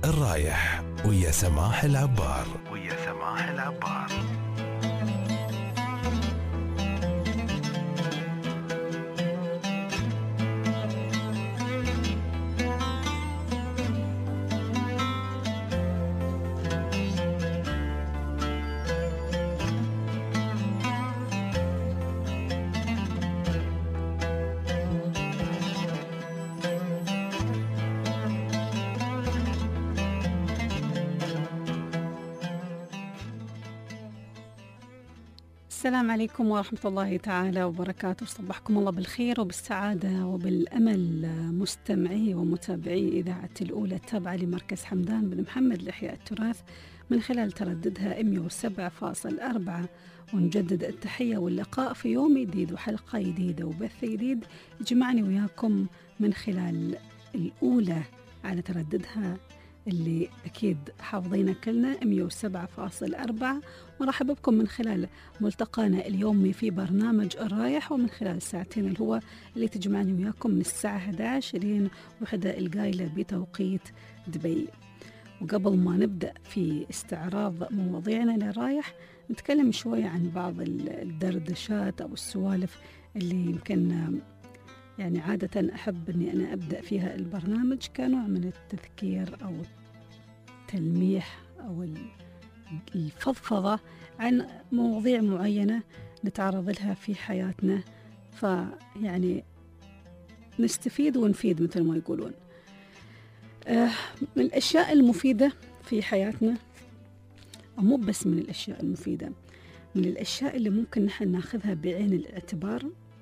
الرايح ويا سماح العبار. السلام عليكم ورحمة الله تعالى وبركاته. صبحكم الله بالخير وبالسعادة وبالأمل مستمعي ومتابعي إذاعة الأولى التابعة لمركز حمدان بن محمد لإحياء التراث من خلال ترددها 107.4. ونجدد التحية واللقاء في يوم جديد وحلقة جديدة وبث جديد يجمعني وياكم من خلال الأولى على ترددها اللي أكيد حافظينه كلنا 107.4. مرحبا بكم من خلال ملتقانا اليومي في برنامج الرايح، ومن خلال الساعتين الهو اللي تجمعني وياكم من الساعة 11 لين 1 القايلة بتوقيت دبي. وقبل ما نبدأ في استعراض مواضيعنا للرايح نتكلم شوية عن بعض الدردشات أو السوالف اللي يمكن يعني عادة أحب أني أنا أبدأ فيها البرنامج كنوع من التذكير أو التلميح أو الفضفضة عن مواضيع معينة نتعرض لها في حياتنا، فيعني نستفيد ونفيد مثل ما يقولون. من الأشياء المفيدة في حياتنا، أو مو بس من الأشياء المفيدة، من الأشياء اللي ممكن نحن ناخذها بعين الاعتبار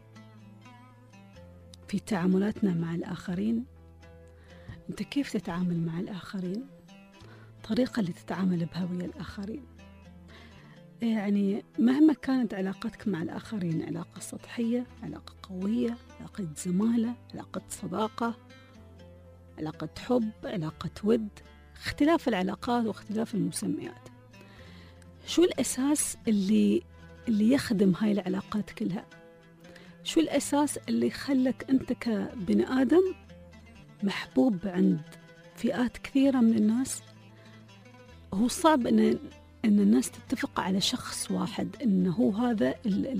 في تعاملاتنا مع الآخرين. أنت كيف تتعامل مع الآخرين؟ طريقة اللي تتعامل بها ويا الآخرين. يعني مهما كانت علاقتك مع الآخرين، علاقة سطحية، علاقة قوية، علاقة زمالة، علاقة صداقة، علاقة حب، علاقة ود، اختلاف العلاقات واختلاف المسميات. شو الأساس اللي يخدم هاي العلاقات كلها؟ شو الأساس اللي يخلك أنت كبني آدم محبوب عند فئات كثيرة من الناس؟ هو صعب أن الناس تتفق على شخص واحد إنه هو هذا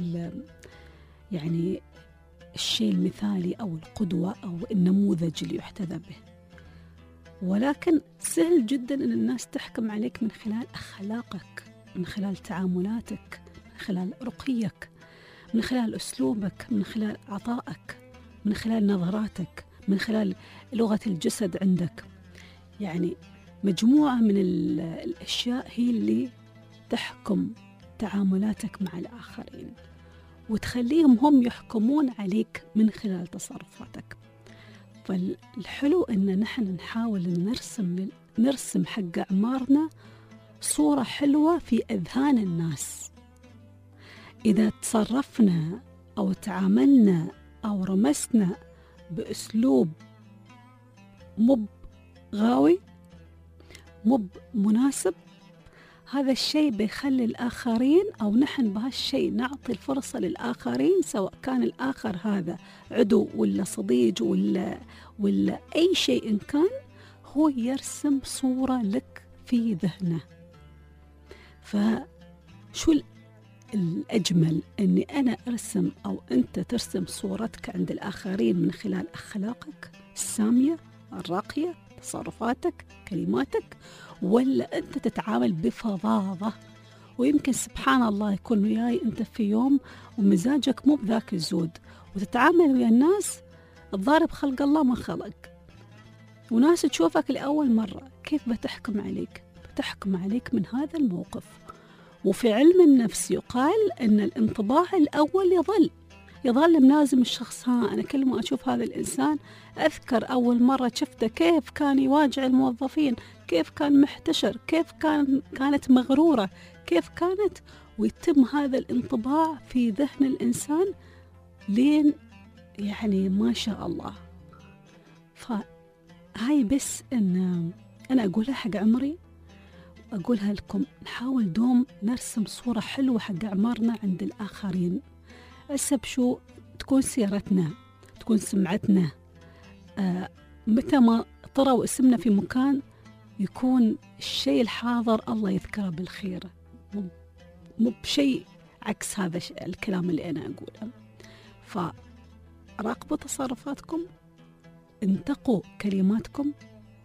يعني الشيء المثالي أو القدوة أو النموذج اللي يحتذى به، ولكن سهل جدا أن الناس تحكم عليك من خلال أخلاقك، من خلال تعاملاتك، من خلال رقيك، من خلال أسلوبك، من خلال عطائك، من خلال نظراتك، من خلال لغة الجسد عندك. يعني مجموعة من الأشياء هي اللي تحكم تعاملاتك مع الآخرين وتخليهم هم يحكمون عليك من خلال تصرفاتك. فالحلو أن نحن نحاول نرسم حق أعمارنا صورة حلوة في أذهان الناس. إذا تصرفنا أو تعاملنا أو رمسنا بأسلوب مب غاوي، مب مناسب، هذا الشيء بيخلي الآخرين أو نحن بهالشيء نعطي الفرصة للآخرين، سواء كان الآخر هذا عدو ولا صديق ولا أي شيء إن كان، هو يرسم صورة لك في ذهنه. فشو الأجمل أني أنا أرسم أو أنت ترسم صورتك عند الآخرين من خلال أخلاقك السامية الراقية، تصرفاتك، كلماتك، ولا أنت تتعامل بفظاظة؟ ويمكن سبحان الله يكون وياي أنت في يوم ومزاجك مو بذاك الزود وتتعامل ويا الناس الضارب خلق الله ما خلق، وناس تشوفك لأول مرة، كيف بتحكم عليك؟ بتحكم عليك من هذا الموقف. وفي علم النفس يقال أن الانطباع الأول يظل ملازم الشخص. أنا كل ما أشوف هذا الإنسان أذكر أول مرة شفته كيف كان يواجه الموظفين، كيف كان محتشر، كيف كانت مغرورة، كيف كانت، ويتم هذا الانطباع في ذهن الإنسان لين يعني ما شاء الله. فهاي بس أن أنا أقولها حق عمري، أقولها لكم، نحاول دوم نرسم صورة حلوة حق أعمارنا عند الآخرين. أسب شو تكون سيرتنا، تكون سمعتنا، متى ما طروا اسمنا في مكان يكون الشيء الحاضر الله يذكره بالخير، مو بشيء عكس هذا الكلام اللي أنا أقوله. فراقبوا تصرفاتكم، انتقوا كلماتكم،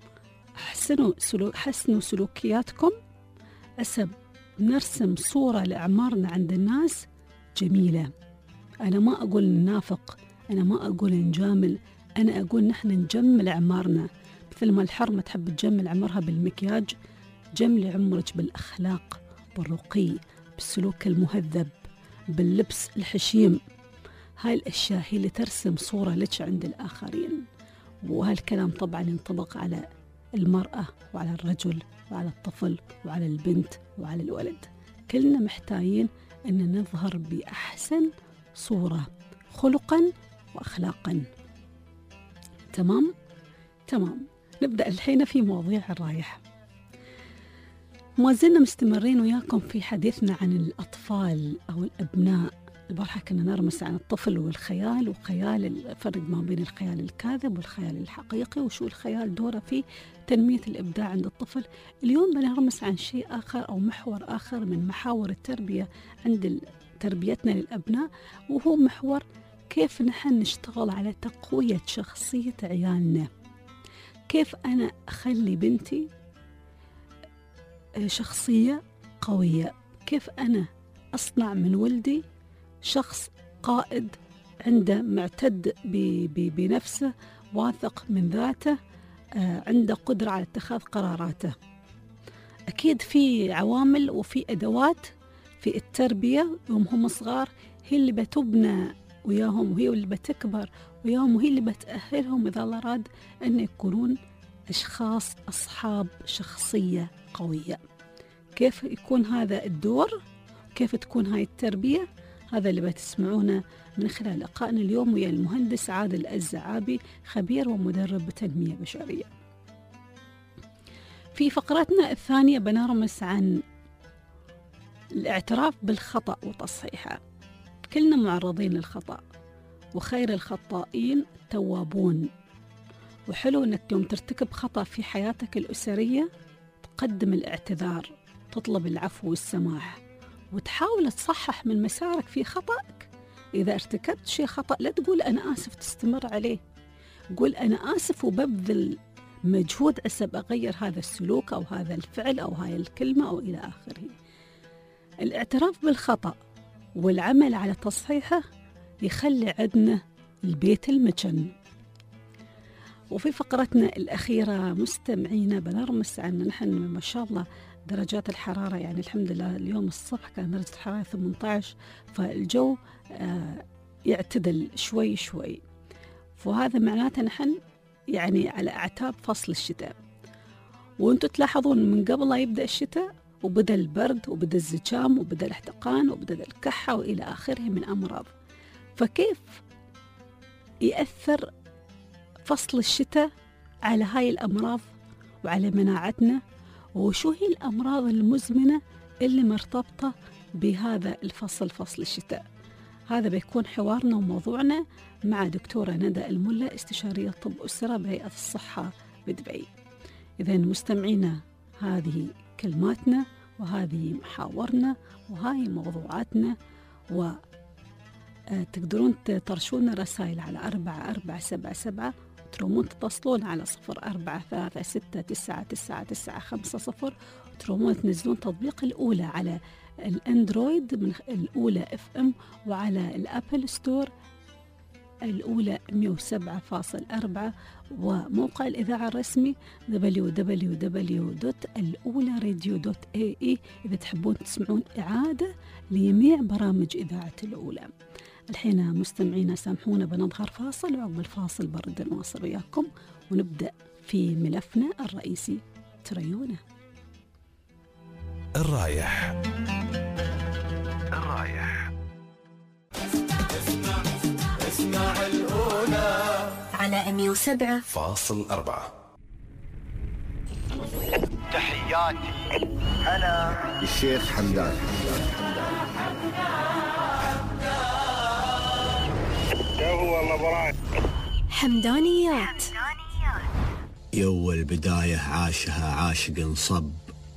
حسنوا سلوكياتكم، عسب نرسم صورة لأعمارنا عند الناس جميلة. أنا ما أقول ننافق، أنا ما أقول نجامل، أنا أقول نحن نجمل أعمارنا مثل ما الحرمة تحب تجمل عمرها بالمكياج. جملي عمرك بالأخلاق، بالرقي، بالسلوك المهذب، باللبس الحشيم. هاي الأشياء هي اللي ترسم صورة لك عند الآخرين. وهالكلام طبعا ينطبق على المرأة وعلى الرجل وعلى الطفل وعلى البنت وعلى الولد. كلنا محتاجين أن نظهر بأحسن صورة خلقا وأخلاقا. تمام؟ نبدأ الحين في مواضيع الرايح. ما زلنا مستمرين وياكم في حديثنا عن الأطفال أو الأبناء. البارحة كنا نرمس عن الطفل والخيال، وخيال الفرق ما بين الخيال الكاذب والخيال الحقيقي، وشو الخيال دوره في تنمية الإبداع عند الطفل. اليوم بنرمس عن شيء آخر أو محور آخر من محاور التربية عند تربيتنا للأبناء، وهو محور كيف نحن نشتغل على تقوية شخصية عيالنا. كيف أنا أخلي بنتي شخصية قوية، كيف أنا أصنع من ولدي شخص قائد عنده معتد بنفسه، واثق من ذاته، عنده قدرة على اتخاذ قراراته. أكيد في عوامل وفي أدوات في التربية يوم هم صغار هي اللي بتبنى وياهم، وهي اللي بتكبر وياهم، وهي اللي بتأهلهم إذا الله راد أن يكونون أشخاص أصحاب شخصية قوية. كيف يكون هذا الدور؟ كيف تكون هاي التربية؟ هذا اللي بتسمعونه من خلال لقائنا اليوم ويا المهندس عادل الزعابي، خبير ومدرب بتنمية بشرية. في فقرتنا الثانية بنرمس عن الاعتراف بالخطأ وتصحيحه. كلنا معرضين للخطأ، وخير الخطائين التوابون. وحلو أنك يوم ترتكب خطأ في حياتك الأسرية تقدم الاعتذار، تطلب العفو والسماح، وتحاول تصحح من مسارك في خطأك. إذا ارتكبت شيء خطأ لا تقول أنا آسف تستمر عليه، قول أنا آسف وببذل مجهود عسب أغير هذا السلوك أو هذا الفعل أو هاي الكلمة أو إلى آخره. الاعتراف بالخطأ والعمل على تصحيحه يخلي عندنا البيت المجن. وفي فقرتنا الأخيرة مستمعينا بنرمس عن نحن ما شاء الله درجات الحرارة، يعني الحمد لله اليوم الصبح كان درجة الحرارة 18، فالجو يعتدل شوي شوي، وهذا معناته نحن يعني على أعتاب فصل الشتاء. وانتم تلاحظون من قبل لا يبدأ الشتاء وبدأ البرد وبدأ الزكام وبدأ الاحتقان وبدأ الكحة وإلى آخره من أمراض. فكيف يأثر فصل الشتاء على هاي الأمراض وعلى مناعتنا؟ وشو هي الأمراض المزمنة اللي مرتبطة بهذا الفصل، فصل الشتاء؟ هذا بيكون حوارنا وموضوعنا مع دكتورة ندى الملا، استشارية طب أسرة بهيئة الصحة بدبي. إذن مستمعينا هذه كلماتنا وهذه محاورنا وهاي موضوعاتنا، وتقدرون ترشون رسائل على 4477، ترومون تتصلون على 0436999950، وترومون تنزلون تطبيق الأولى على الأندرويد من الأولى FM، وعلى الأبل ستور الأولى 107.4، وموقع الإذاعة الرسمي www.الأولى-radio.ae إذا تحبون تسمعون إعادة لجميع برامج إذاعة الأولى. الحين مستمعينا سامحونا بنظهر فاصل، وعقب الفاصل برد نواصل وياكم ونبدأ في ملفنا الرئيسي. تريونا الرايح اسمع الأولى على 107.4. تحياتي هلا الشيخ حمدان. هو الله براك. حمدانيات يول بداية عاشها عاشق صب،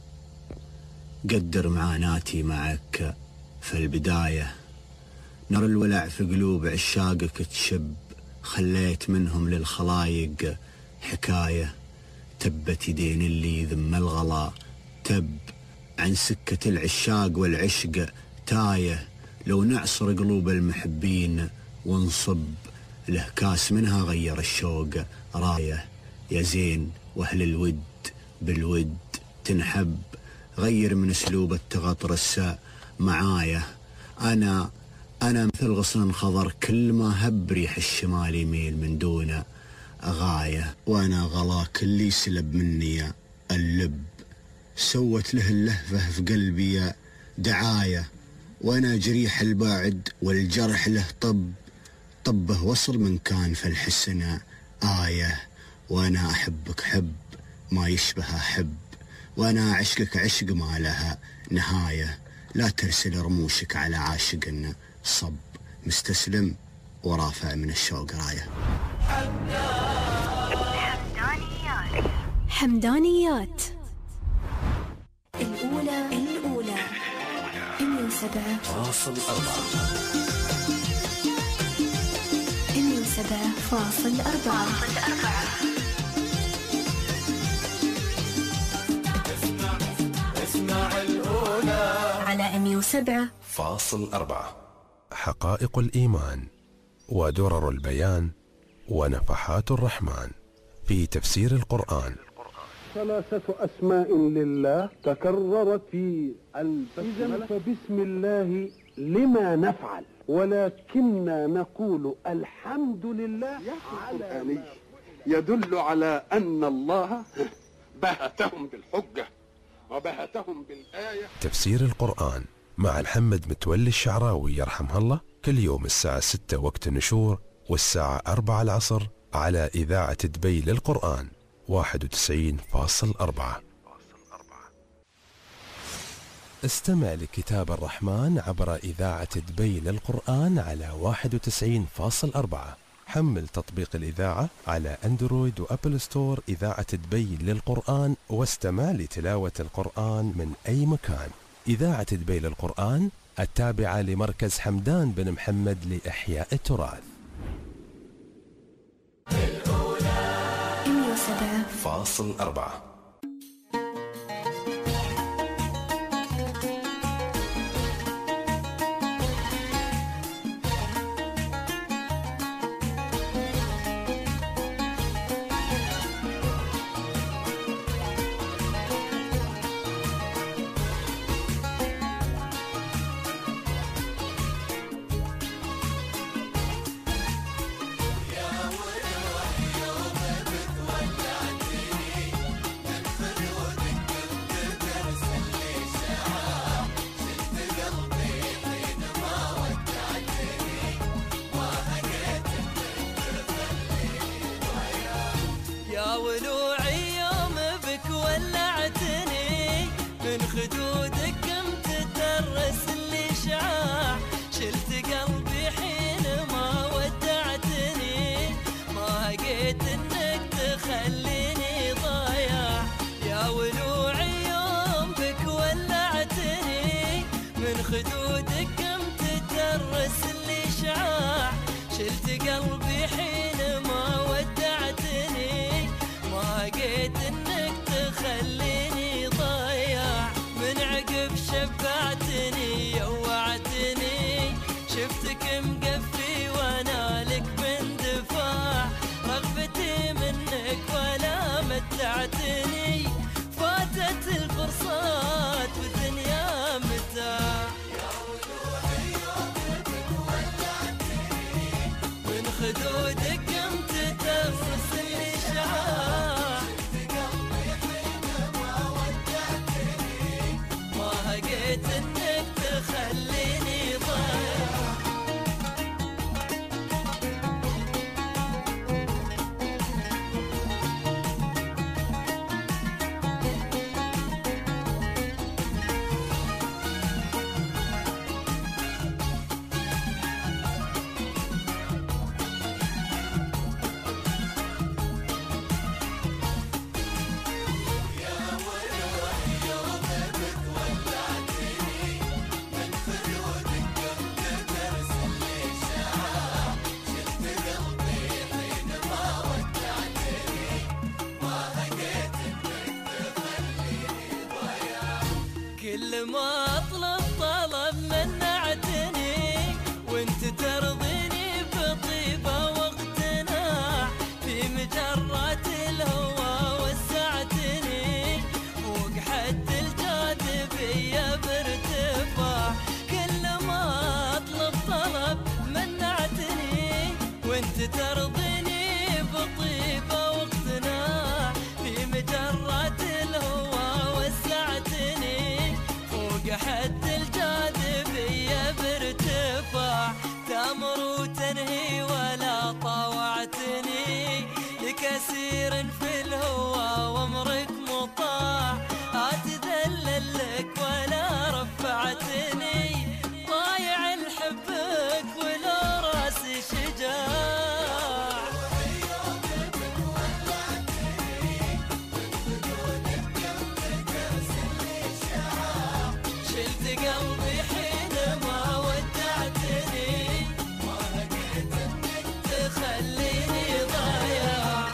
قدر معاناتي معك في البداية، نر الولع في قلوب عشاقك تشب، خليت منهم للخلايق حكاية، تبت يدين اللي ذم الغلا تب، عن سكة العشاق والعشق تايه، لو نعصر قلوب المحبين ونصب، له كاس منها غير الشوق رايه، يا زين واهل الود بالود تنحب، غير من اسلوب التغطرس معايا، انا مثل غصن خضر، كل ما هب ريح الشمال يميل من دونه غايه، وانا غلاك اللي سلب مني اللب، سوت له اللهفه في قلبي دعايه، وانا جريح الباعد والجرح له طبه وصل من كان في الحسن آية، وانا احبك حب ما يشبه حب، وانا عشقك عشق ما لها نهاية، لا ترسل رموشك على عاشق صب، مستسلم ورافع من الشوق راية. حمدانيات الأولى 107.4 اسمع الأولى على 107.4. حقائق الإيمان ودرر البيان ونفحات الرحمن في تفسير القرآن. 3 أسماء لله تكررت في البسملة، فبسم الله لما نفعل، ولكننا نقول الحمد لله. القرآني يدل على أن الله بهتهم بالحجة وبهتهم بالآية. تفسير القرآن مع محمد متولي الشعراوي يرحمه الله، كل يوم الساعة 6 وقت النشور، والساعة 4 العصر على إذاعة دبي للقرآن 91.4. استمع لكتاب الرحمن عبر إذاعة دبي للقرآن على 91.4. حمل تطبيق الإذاعة على أندرويد وأبل ستور إذاعة دبي للقرآن، واستمع لتلاوة القرآن من أي مكان. إذاعة دبي للقرآن التابعة لمركز حمدان بن محمد لإحياء التراث. 107.4. كل ما أطلب طلب منعتني وانت ترضيني بطيبة واقتناع في مجرات الهوى وسعتني فوق حد الجاذبية بارتفاع كل ما أطلب طلب منعتني وانت ترضيني بطيبة واقتناع في مجرات الهوى وسعتني فوق حد الجاذبية بارتفاع تأمر وتنهي ولا طاوعتني لكثير في الهوى وامرك مطاع أتذلل لك ولا رفعتني ضايع الحبك ولو راسي شجاع شلت قلبي حينما ودعتني ما لقيت انك تخليني ضايع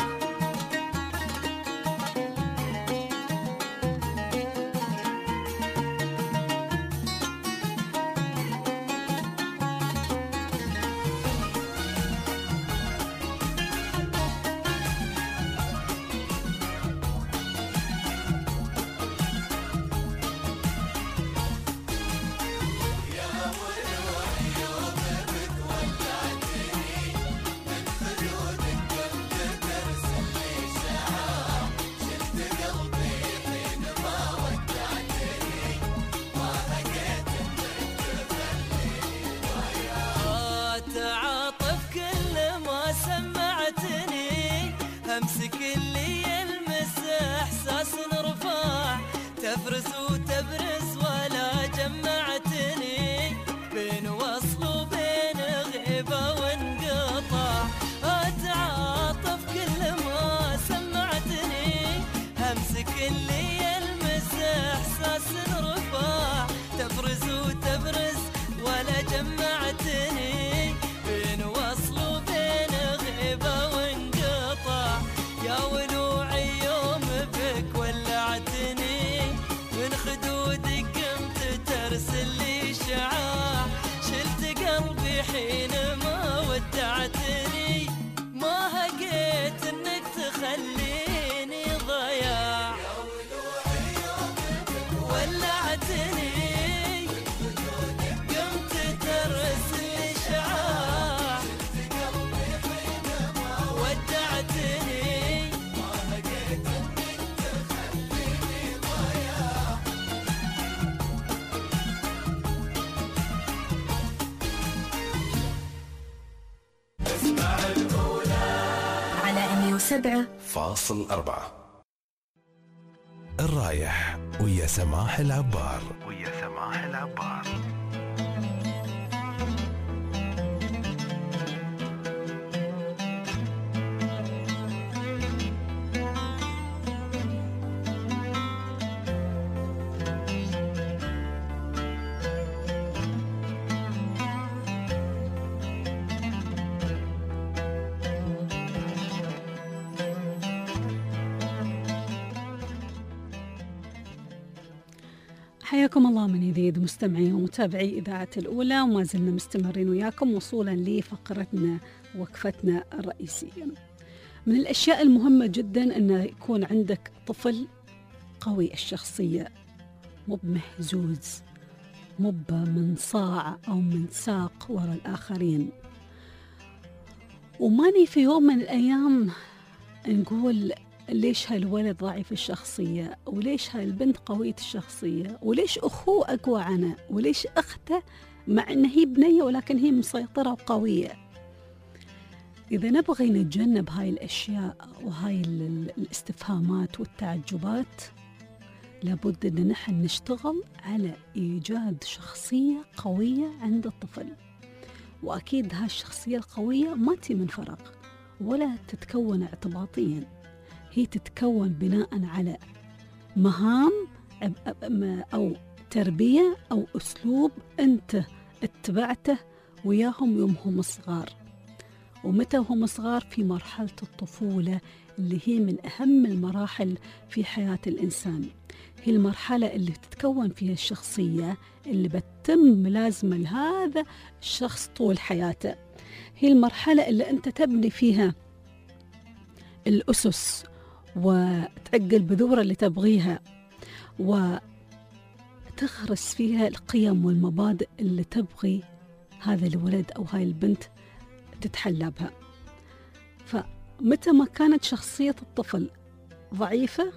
تعاطف كل ما سمعتني همسك اللي يلمس احساس نرفع تفرز وتبرز ولا جمعتني بين وصل وبين غيبة وانقطاع اتعاطف كل ما سمعتني همسك اللي يلمس احساس نرفع تفرز وتبرز ولا جمعتني بين وصل وبين غيبة وانقطاع يا ولوعي يوم بك ولعتني من خدودك قمت ترسل لي شعاع شلت قلبي حينما ودعتني ما هقيت انك تخليني ضياع يا ولوعي يوم بك ولعتني على 107.4 الرايح ويا سماح العبار. حياكم الله من جديد مستمعي ومتابعي إذاعة الأولى، وما زلنا مستمرين وياكم وصولا لفقرتنا وقفتنا الرئيسية. من الأشياء المهمة جدا أن يكون عندك طفل قوي الشخصية، مو بمهزوز، مو بمنصاع أو منساق وراء الآخرين. وماني في يوم من الأيام نقول ليش هالولد ضعيف الشخصية، وليش هالبنت قوية الشخصية، وليش أخوه أقوى عنه، وليش أخته مع أنها هي بنية ولكن هي مسيطرة وقوية. إذا نبغي نتجنب هاي الأشياء وهاي الاستفهامات والتعجبات، لابد أن نحن نشتغل على إيجاد شخصية قوية عند الطفل. وأكيد هالشخصية القوية ما تي من فراغ ولا تتكون اعتباطيا، هي تتكون بناء على مهام أو تربية أو أسلوب أنت اتبعته وياهم يوم هم صغار. ومتى هم صغار؟ في مرحلة الطفولة اللي هي من أهم المراحل في حياة الإنسان. هي المرحلة اللي تتكون فيها الشخصية اللي بتتم ملازمة لهذا الشخص طول حياته. هي المرحلة اللي أنت تبني فيها الأسس وتعق البذور اللي تبغيها، وتغرس فيها القيم والمبادئ اللي تبغي هذا الولد أو هاي البنت تتحلى بها. فمتى ما كانت شخصية الطفل ضعيفة،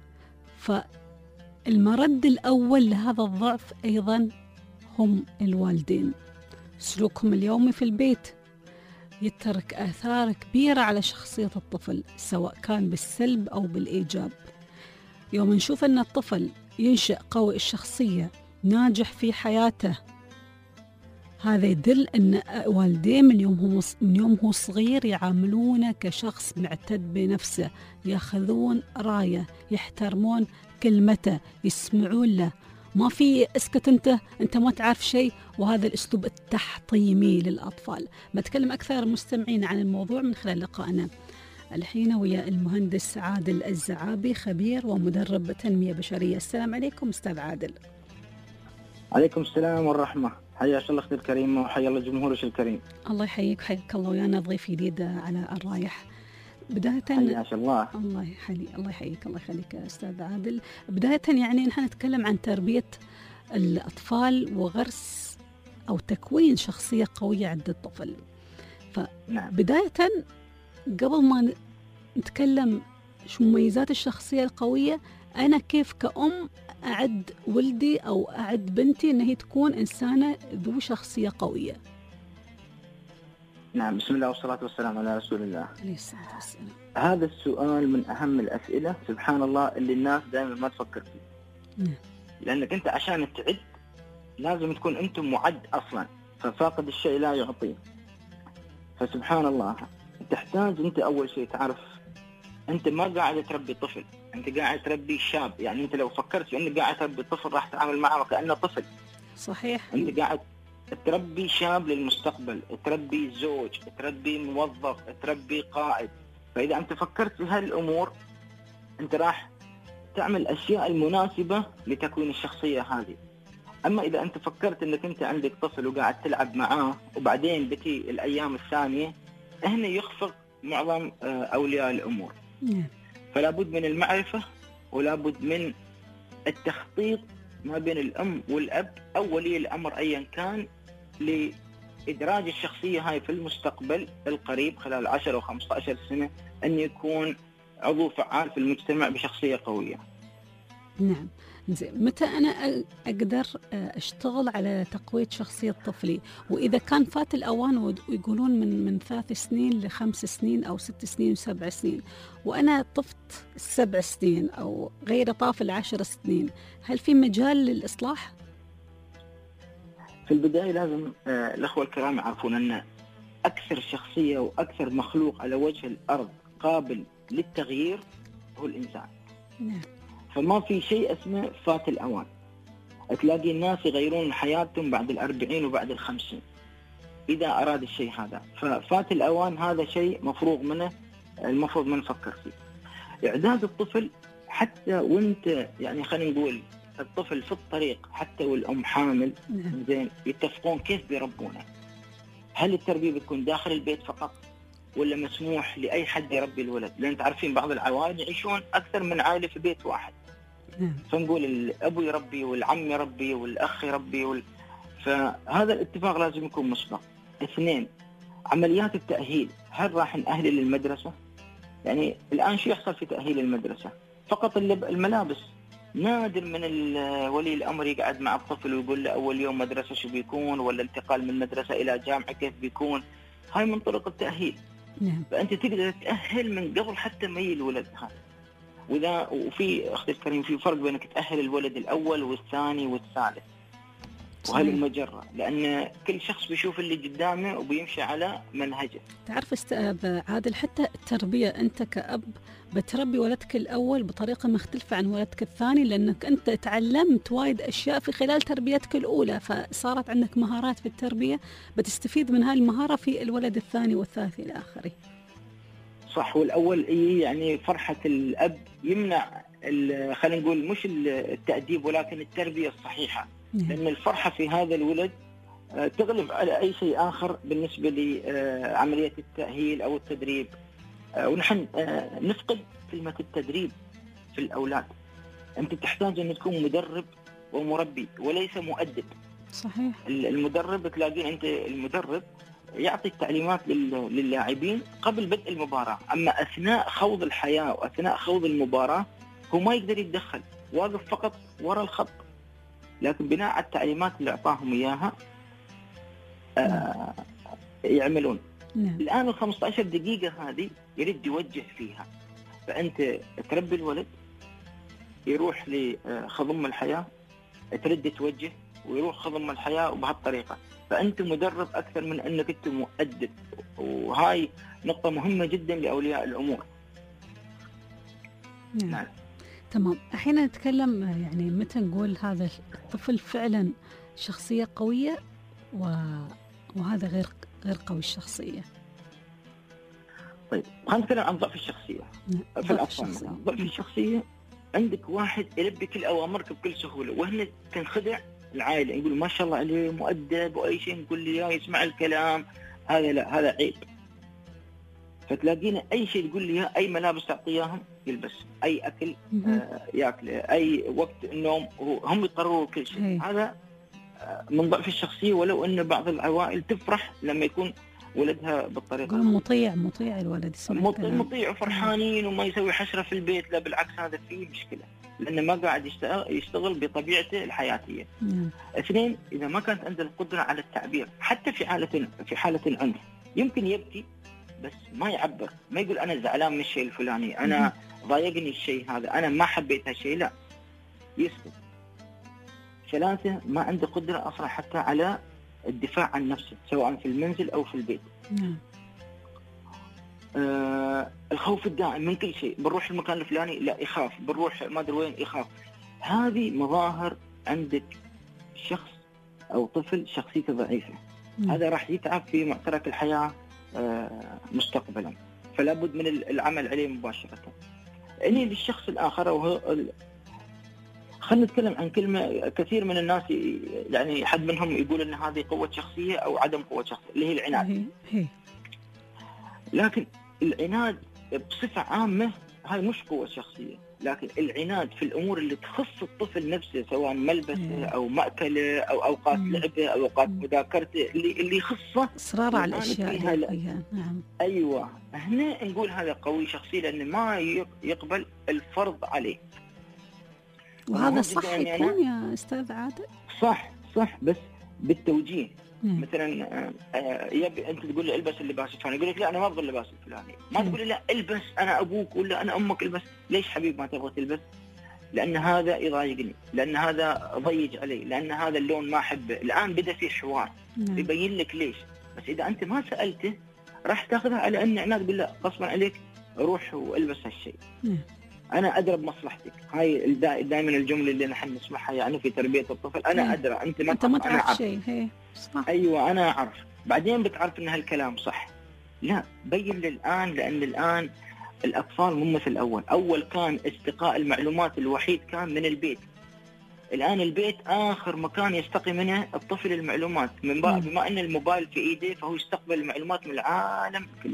فالمرد الأول لهذا الضعف أيضا هم الوالدين. سلوكهم اليومي في البيت يترك آثار كبيرة على شخصية الطفل، سواء كان بالسلب أو بالإيجاب. يوم نشوف أن الطفل ينشأ قوي الشخصية، ناجح في حياته، هذا يدل أن والديه من يوم هو صغير يعاملونه كشخص معتد بنفسه، ياخذون رايه، يحترمون كلمته، يسمعون له. ما في اسكت انت ما تعرف شيء، وهذا الاسلوب التحطيمي للاطفال. بتكلم اكثر مستمعين عن الموضوع من خلال لقائنا الحين ويا المهندس عادل الزعابي، خبير ومدرب تنميه بشريه. السلام عليكم استاذ عادل. عليكم السلام والرحمه، حياك الله اختي الكريمه وحيا الله جمهورك الكريم. الله يحييك، حياك الله ويانا ضيف جديد على الرايح. بداية حياك الله. الله يحييك، الله يخليك استاذ عادل. بداية يعني نحن نتكلم عن تربية الأطفال وغرس أو تكوين شخصية قوية عند الطفل. فبداية قبل ما نتكلم شو مميزات الشخصية القوية، أنا كيف كأم أعد ولدي أو أعد بنتي أن هي تكون إنسانة ذو شخصية قوية؟ نعم، بسم الله والصلاة والسلام على رسول الله عليه الصلاة والسلام. هذا السؤال من أهم الأسئلة سبحان الله اللي الناس دائما ما تفكر فيه. نعم. لأنك أنت عشان تعد لازم تكون أنت معد أصلا، ففاقد الشيء لا يعطيه. فسبحان الله تحتاج أنت أول شيء تعرف أنت ما قاعد تربي طفل، أنت قاعد تربي شاب. يعني أنت لو فكرت في أنك قاعد تربي طفل راح تتعامل معه كأنه طفل. صحيح. أنت قاعد تربي شاب للمستقبل، تربي زوج، تربي موظف، تربي قائد. فإذا أنت فكرت في هالأمور أنت راح تعمل الأشياء المناسبة لتكوين الشخصية هذه. أما إذا أنت فكرت أنك أنت عندك طفل وقاعد تلعب معاه وبعدين بتي الأيام الثانية، هنا يخفق معظم أولياء الأمور. فلا بد من المعرفة ولا بد من التخطيط ما بين الأم والأب أو ولي الأمر أيا كان لإدراج الشخصية هاي في المستقبل القريب خلال 10 أو 15 سنة أن يكون عضو فعال في المجتمع بشخصية قوية. نعم. زين، متى أنا أقدر أشتغل على تقوية شخصية طفلي؟ وإذا كان فات الأوان ويقولون من 3 سنين ل5 سنين أو 6 سنين و7 سنين، وأنا طفت 7 سنين أو غير طاف 10 سنين، هل في مجال للإصلاح؟ في البداية لازم الأخوة الكرام يعرفون أن أكثر شخصية وأكثر مخلوق على وجه الأرض قابل للتغيير هو الإنسان. نعم. فما في شيء اسمه فات الأوان. تلاقي الناس يغيرون حياتهم بعد 40 وبعد 50 إذا أراد الشيء هذا. ففات الأوان هذا شيء مفروغ منه، المفروض ما نفكر فيه. إعداد الطفل حتى وانت يعني خلينا نقول الطفل في الطريق حتى والأم حامل، زين يتفقون كيف بيربونه. هل التربية بتكون داخل البيت فقط ولا مسموح لأي حد يربي الولد؟ لأن تعرفين بعض العوائل يعيشون أكثر من عائلة في بيت واحد. فنقول الأبو يربي والعم يربي والأخ يربي فهذا الاتفاق لازم يكون مسبق. 2، عمليات التأهيل. هل راح نأهل للمدرسة؟ يعني الآن شو يحصل في تأهيل المدرسة؟ فقط الملابس. نادر من ولي الأمر يقعد مع الطفل ويقول له أول يوم مدرسة شو بيكون، ولا انتقال من مدرسة إلى جامعة كيف بيكون. هاي من طرق التأهيل. نعم. فأنت تقدر تأهل من قبل حتى ما يجي الولد هذا. وفي أختي الكريم في فرق بينك تأهل الولد الأول والثاني والثالث، وهل المجرة، لأن كل شخص بيشوف اللي قدامه وبيمشي على منهجه. تعرف أستاذ عادل، حتى التربية أنت كأب بتربي ولدك الأول بطريقة مختلفة عن ولدك الثاني، لأنك أنت تعلمت وايد أشياء في خلال تربيتك الأولى، فصارت عندك مهارات في التربية بتستفيد من هاي المهارة في الولد الثاني والثالث إلى آخره. صح. والأول يعني فرحة الأب يمنع خلينا نقول مش التأديب ولكن التربية الصحيحة، لأن الفرحة في هذا الولد تغلب على أي شيء آخر بالنسبة لعملية التأهيل أو التدريب. ونحن نفقد كلمة التدريب في الأولاد. أنت تحتاج أن تكون مدرب ومربي وليس مؤدب. صحيح. المدرب تلاقين أنت المدرب يعطي التعليمات للاعبين قبل بدء المباراة، أما أثناء خوض الحياة وأثناء خوض المباراة هو ما يقدر يتدخل، واقف فقط وراء الخط، لكن بناء على التعليمات اللي أعطاهم إياها يعملون. الآن 15 دقيقة هذه يريد يوجه فيها، فأنت تربي الولد يروح لخضم الحياة، ترد توجه ويروح خضم الحياة وبهالطريقة، فأنت مدرب أكثر من أنك أنت مؤدب. وهاي نقطة مهمة جدا لأولياء الأمور. نعم. تمام. أحيانا نتكلم يعني متى نقول هذا الطفل فعلا شخصية قوية وهذا غير قوي الشخصية. طيب خلينا نتكلم عن ضعف الشخصية. في الأطفال ضعف الشخصية، عندك واحد يلبي كل أوامرك بكل سهولة، وهنا تنخدع العائلة، يقول ما شاء الله عليه مؤدب وأي شيء نقول لي إياه يسمع الكلام، هذا لا، هذا عيب. فتلاقينا أي شيء تقول لي أي ملابس تعطيهم يلبس، أي أكل يأكل، أي وقت النوم هم يقرروا كل شيء. هذا من ضعف الشخصية، ولو أن بعض العوائل تفرح لما يكون ولدها بالطريقة. مطيع الولد، مطيع وفرحانين وما يسوي حشرة في البيت، لا بالعكس هذا فيه مشكلة، لأنه ما قاعد يشتغل بطبيعته الحياتية. اثنين، إذا ما كانت عنده القدرة على التعبير، حتى في حالة العنف، يمكن يبكي بس ما يعبر، ما يقول أنا زعلان من الشيء الفلاني، أنا ضايقني الشيء هذا، أنا ما حبيت هالشيء، لا، يسكت. ثلاثة، ما عنده قدرة أصلا حتى على الدفاع عن نفسه، سواء في المنزل أو في البيت. الخوف الدائم من كل شيء، بنروح المكان الفلاني لا يخاف، بنروح ما أدري وين يخاف. هذه مظاهر عندك شخص أو طفل شخصيته ضعيفة. هذا راح يتعب في معترك الحياة مستقبلا، فلا بد من العمل عليه مباشرة. إني للشخص الآخر، وهو خلينا نتكلم عن كلمة كثير من الناس يعني حد منهم يقول أن هذه قوة شخصية أو عدم قوة شخصية، اللي هي العناد. لكن العناد بصفة عامة هاي مش قوة شخصية، لكن العناد في الأمور اللي تخص الطفل نفسه، سواء ملبسه أو مأكله أو أوقات لعبه أو أوقات مذاكرته، اللي يخصه إصرار على الأشياء. نعم. أيوة، هنا نقول هذا قوي شخصية، لأنه ما يقبل الفرض عليه. وهذا صح يكون يا أستاذ عادل؟ صح، بس بالتوجيه. مثلا يبي أنت تقول لي البس اللباس الفلاني، يقول لك لا أنا ما أبغى اللباس الفلاني. ما تقول لي لا البس، أنا أبوك ولا أنا أمك البس. ليش حبيب ما تبغى تلبس؟ لأن هذا يضايقني، لأن هذا ضيج علي، لأن هذا اللون ما أحبه. الآن بدأ في حوار يبين لك ليش. بس إذا أنت ما سألته راح تأخذها على أن عناد، بالله غصبا عليك روح والبس هالشيء. أنا أدرى بمصلحتك. هاي دائما الجملة اللي نحن نسمعها يعني في تربية الطفل، أنا أدرى، أنت ما تعرف شيء. صح. أيوة أنا أعرف، بعدين بتعرف إن هالكلام صح. لا، بين للآن، لأن الآن الأطفال مو مثل أول كان استقاء المعلومات الوحيد كان من البيت. الآن البيت آخر مكان يستقي منه الطفل المعلومات، بما أن الموبايل في إيده فهو يستقبل المعلومات من العالم كله.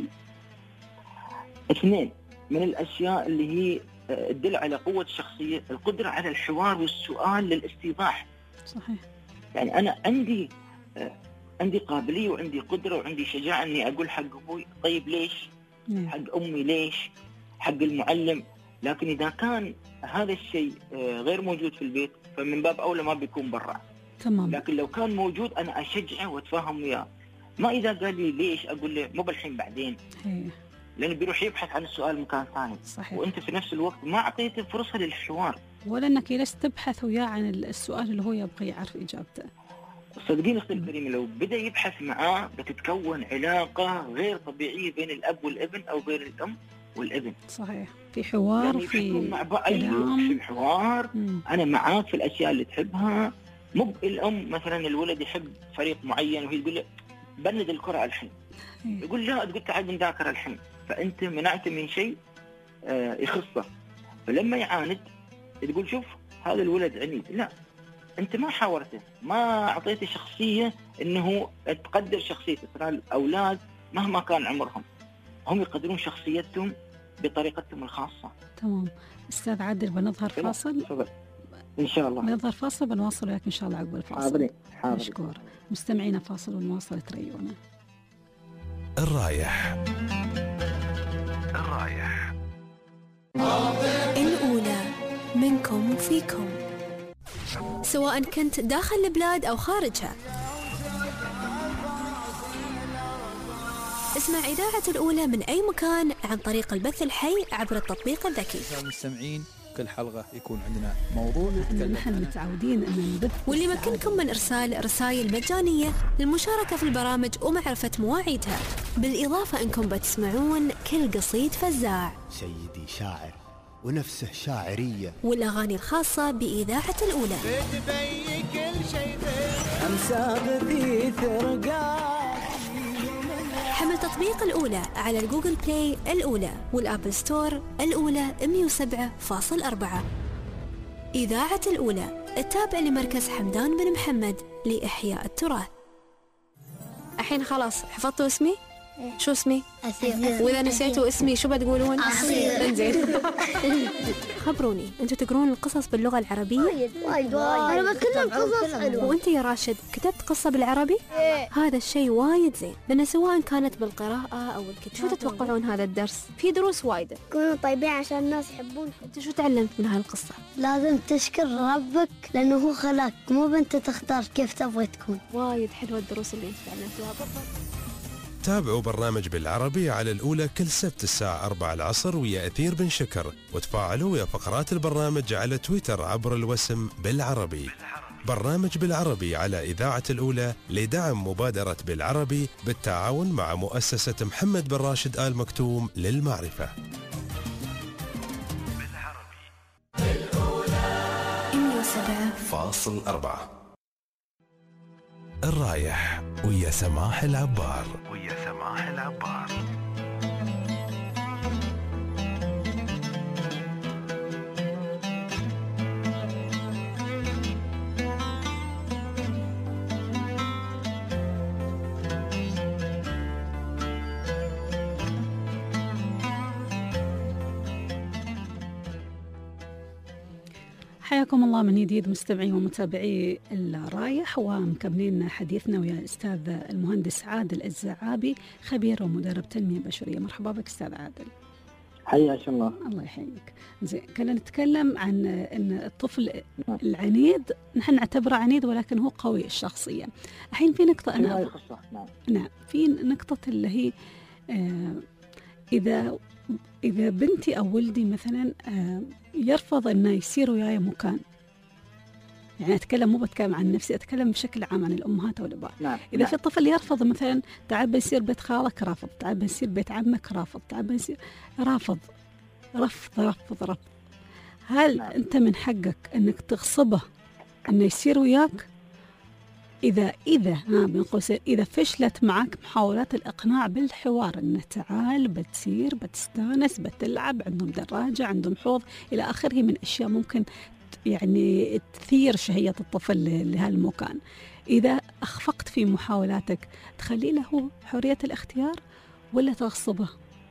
اثنين من الأشياء اللي هي تدل على قوة الشخصية، القدرة على الحوار والسؤال للاستيضاح. صحيح. يعني أنا عندي قابلية وعندي قدرة وعندي شجاعة إني أقول حق أبوي طيب ليش؟ حق أمي ليش؟ حق المعلم. لكن إذا كان هذا الشيء غير موجود في البيت فمن باب أولى ما بيكون برا. تمام. لكن لو كان موجود أنا أشجعه وأتفاهم وياه. ما إذا قال لي ليش أقول له مو بالحين بعدين. لأنه بيروح يبحث عن السؤال مكان ثاني. صحيح. وأنت في نفس الوقت ما أعطيته فرصة للحوار، ولا أنك جلست تبحث وياه عن السؤال اللي هو يبغى يعرف إجابته. صدقيني أختي الكريمة، لو بدأ يبحث معاه بتتكون علاقة غير طبيعية بين الأب والابن أو بين الأم والابن. صحيح، في حوار يعني في كلام، في حوار. أنا معاك في الأشياء اللي تحبها. مو الأم مثلا الولد يحب فريق معين وهي تقول له بند الكرة الحين، يقول لا تقول تعال نذاكر الحين. فأنت منعته من شيء يخصه. فلما يعاند تقول شوف هذا الولد عنيد، لا، أنت ما حاورته، ما أعطيته شخصية أنه تقدر شخصيته. ترى الأولاد مهما كان عمرهم هم يقدرون شخصيتهم بطريقتهم الخاصة. تمام. أستاذ عادل بنظهر فاصل إن شاء الله، بنظهر فاصل بنواصل وياك إن شاء الله عقب الفاصل. حاضر. مشكور. مستمعينا فاصل ونواصل تريونا. الرايح. الأولى منكم وفيكم، سواء كنت داخل البلاد أو خارجها. اسمع إذاعة الأولى من أي مكان عن طريق البث الحي عبر التطبيق الذكي. المستمعين كل حلقة يكون عندنا موضوع نحن متعودين أن نبث، واللي يمكنكم من إرسال رسائل مجانية للمشاركة في البرامج ومعرفة مواعيدها، بالإضافة أنكم بتسمعون كل قصيد فزاع، سيدي شاعر ونفسه شاعرية، والأغاني الخاصة بإذاعة الأولى. حمل تطبيق الأولى على الجوجل بلاي الأولى والأبل ستور الأولى 107.4. إذاعة الأولى التابع لمركز حمدان بن محمد لإحياء التراث. الحين خلاص حفظتوا اسمي؟ شو اسمي؟ أسير. وإذا نسيتوا اسمي شو بتقولون؟ أسير. انزين. خبروني أنتوا تقرون القصص باللغة العربية؟ وايد. أنا بتكلم قصص حلوة. وأنت يا راشد كتبت قصة بالعربي؟ هذا الشيء وايد زين، لأن سواء كانت بالقراءة أو الكتابة. شو تتوقعون هذا الدرس؟ في دروس وايدة. كونوا طيبين عشان الناس يحبون. أنت شو تعلمت من هاي القصة؟ لازم تشكر ربك لأنه هو خلقك، مو بنت تختار كيف تبغي تكون. وايد حلوة الدروس اللي انت تعلمتوها. بالضبط. تابعوا برنامج بالعربي على الأولى كل سبت الساعة 4 العصر ويا أثير بن شكر، وتفاعلوا ويا فقرات البرنامج على تويتر عبر الوسم بالعربي. برنامج بالعربي على إذاعة الأولى لدعم مبادرة بالعربي بالتعاون مع مؤسسة محمد بن راشد آل مكتوم للمعرفة. الأولى 107.4. الرايح ويا سماح العبار. حياكم الله من جديد مستمعي ومتابعي الرايح، ومكملين حديثنا ويا الأستاذ المهندس عادل الزعابي، خبير ومدرب تنمية بشرية. مرحبا بك أستاذ عادل. حياك الله. الله يحييك. زين، كنا نتكلم عن أن الطفل العنيد نحن نعتبره عنيد ولكن هو قوي الشخصية. الحين في نقطة أنا نعم في نقطة اللي هي إذا بنتي أو ولدي مثلا يرفض أنه يصير وياي مكان، يعني أتكلم مو بتكلم عن نفسي، أتكلم بشكل عام عن الأمهات والأباء. إذا في طفل يرفض مثلا تعال بنصير بيت خالك، رافض، تعال بنصير بيت عمك، رافض، تعال بنصير رافض، رفض. هل أنت من حقك أنك تغصبه أنه يصير وياك؟ إذا فشلت معك محاولات الإقناع بالحوار أنه تعال بتصير بتستانس بتلعب، عندهم دراجة، عندهم حوض إلى آخره من أشياء ممكن يعني تثير شهية الطفل لهالمكان، إذا أخفقت في محاولاتك تخلي له حرية الاختيار ولا تغصبه؟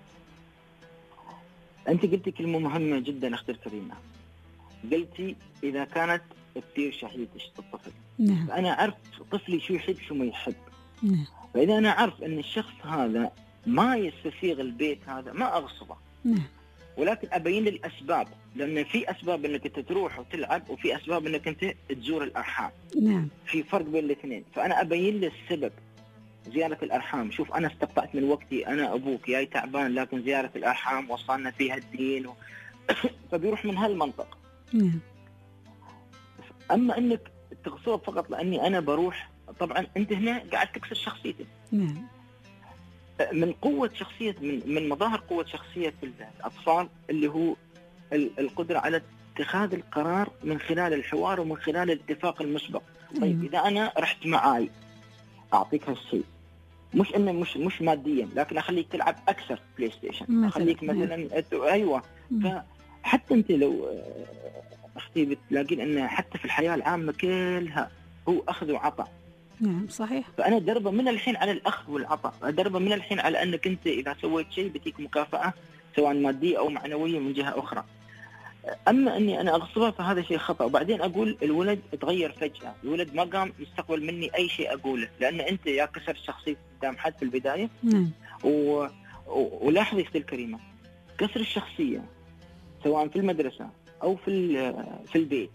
أنت قلتي كلمة مهمة جدا أختي الكريمة، قلتي إذا كانت كثير شهية الطفل. نعم. أنا أعرف طفلي شو يحب شو ما يحب. نعم. فإذا أنا أعرف أن الشخص هذا ما يستسيغ البيت هذا ما أغصبه. نعم. ولكن أبين لي الأسباب، لأن في أسباب أنك أنت تروح وتلعب وفي أسباب أنك أنت تزور الأرحام. نعم. في فرق بين الاثنين، فأنا أبين لي السبب. زيارة الأرحام، شوف أنا استقطعت من وقتي، أنا أبوك جاي تعبان لكن زيارة الأرحام وصلنا فيها الدين فبيروح من هالمنطق. نعم. أما أنك تغصب فقط لأني أنا بروح، طبعا أنت هنا قاعد تكسر شخصيتي. نعم. من قوة شخصية من مظاهر قوة شخصية الأطفال اللي هو القدرة على اتخاذ القرار من خلال الحوار ومن خلال الاتفاق المسبق. طيب إذا أنا رحت معاي أعطيك هالشيء مش انه مش ماديا، لكن اخليك تلعب اكثر بلاي ستيشن، اخليك مثلا ايوه. فحتى انت لو اختي بتلاقين ان حتى في الحياه العامه كلها هو اخذ وعطاء. نعم صحيح. فانا دربه من الحين على الاخذ والعطاء، دربه من الحين على انك انت اذا سويت شيء بتيك مكافاه سواء ماديه او معنويه من جهه اخرى. اما اني انا اغصبها فهذا شيء خطا. وبعدين اقول الولد تغير فجاه، الولد ما قام يستقبل مني اي شيء اقوله، لان انت يا كسر الشخصيه قدام حد في البدايه. ولاحظي اختي الكريمه، كسر الشخصيه سواء في المدرسه او في البيت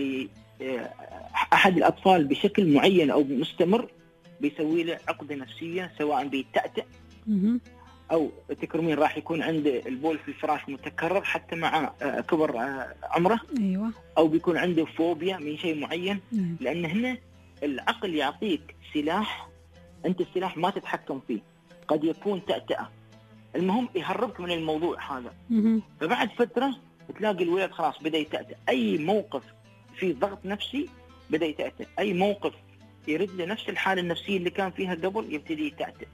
احد الاطفال بشكل معين او مستمر بيسوي له عقده نفسيه، سواء بيتأتأ او تكرمين راح يكون عنده البول في الفراش متكرر حتى مع كبر عمره. ايوه. او بيكون عنده فوبيا من شيء معين. لان هنا العقل يعطيك سلاح، انت السلاح ما تتحكم فيه، قد يكون تأتأة، المهم يهربك من الموضوع هذا. فبعد فتره تلاقي الولد خلاص بدا يتأتأ، اي موقف فيه ضغط نفسي بدا يتأتأ، اي موقف يرد لنفس الحاله النفسيه اللي كان فيها قبل يبتدي يتأتأ.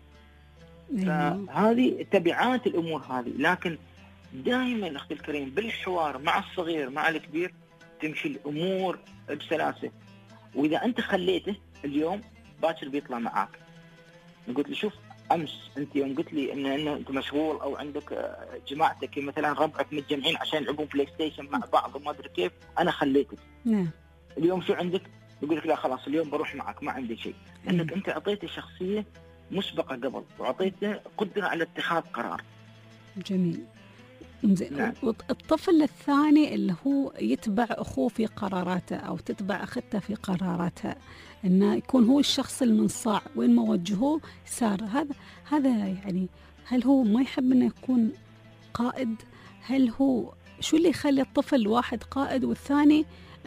فهذه تبعات الامور هذه. لكن دائما اختي الكريم بالحوار مع الصغير مع الكبير تمشي الامور بسلاسه. واذا انت خليته اليوم باكر بيطلع معاك. قلت لي شوف امس انت يوم قلت لي ان انت مشغول او عندك جماعتك مثلا ربعك متجمعين عشان يلعبون بلاي ستيشن مع بعض وما ادري كيف، انا خليتك. اليوم شو عندك؟ بقول لك لا خلاص اليوم بروح معك ما عندي شيء. انك انت اعطيته شخصيه مسبقه قبل واعطيته قدره على اتخاذ قرار. جميل. زين. الطفل الثاني اللي هو يتبع اخوه في قراراته او تتبع اختها في قراراتها، انه يكون هو الشخص المنصاع وين ما وجهوه سار، هذا يعني هل هو ما يحب انه يكون قائد؟ هل هو شو اللي يخلي الطفل واحد قائد والثاني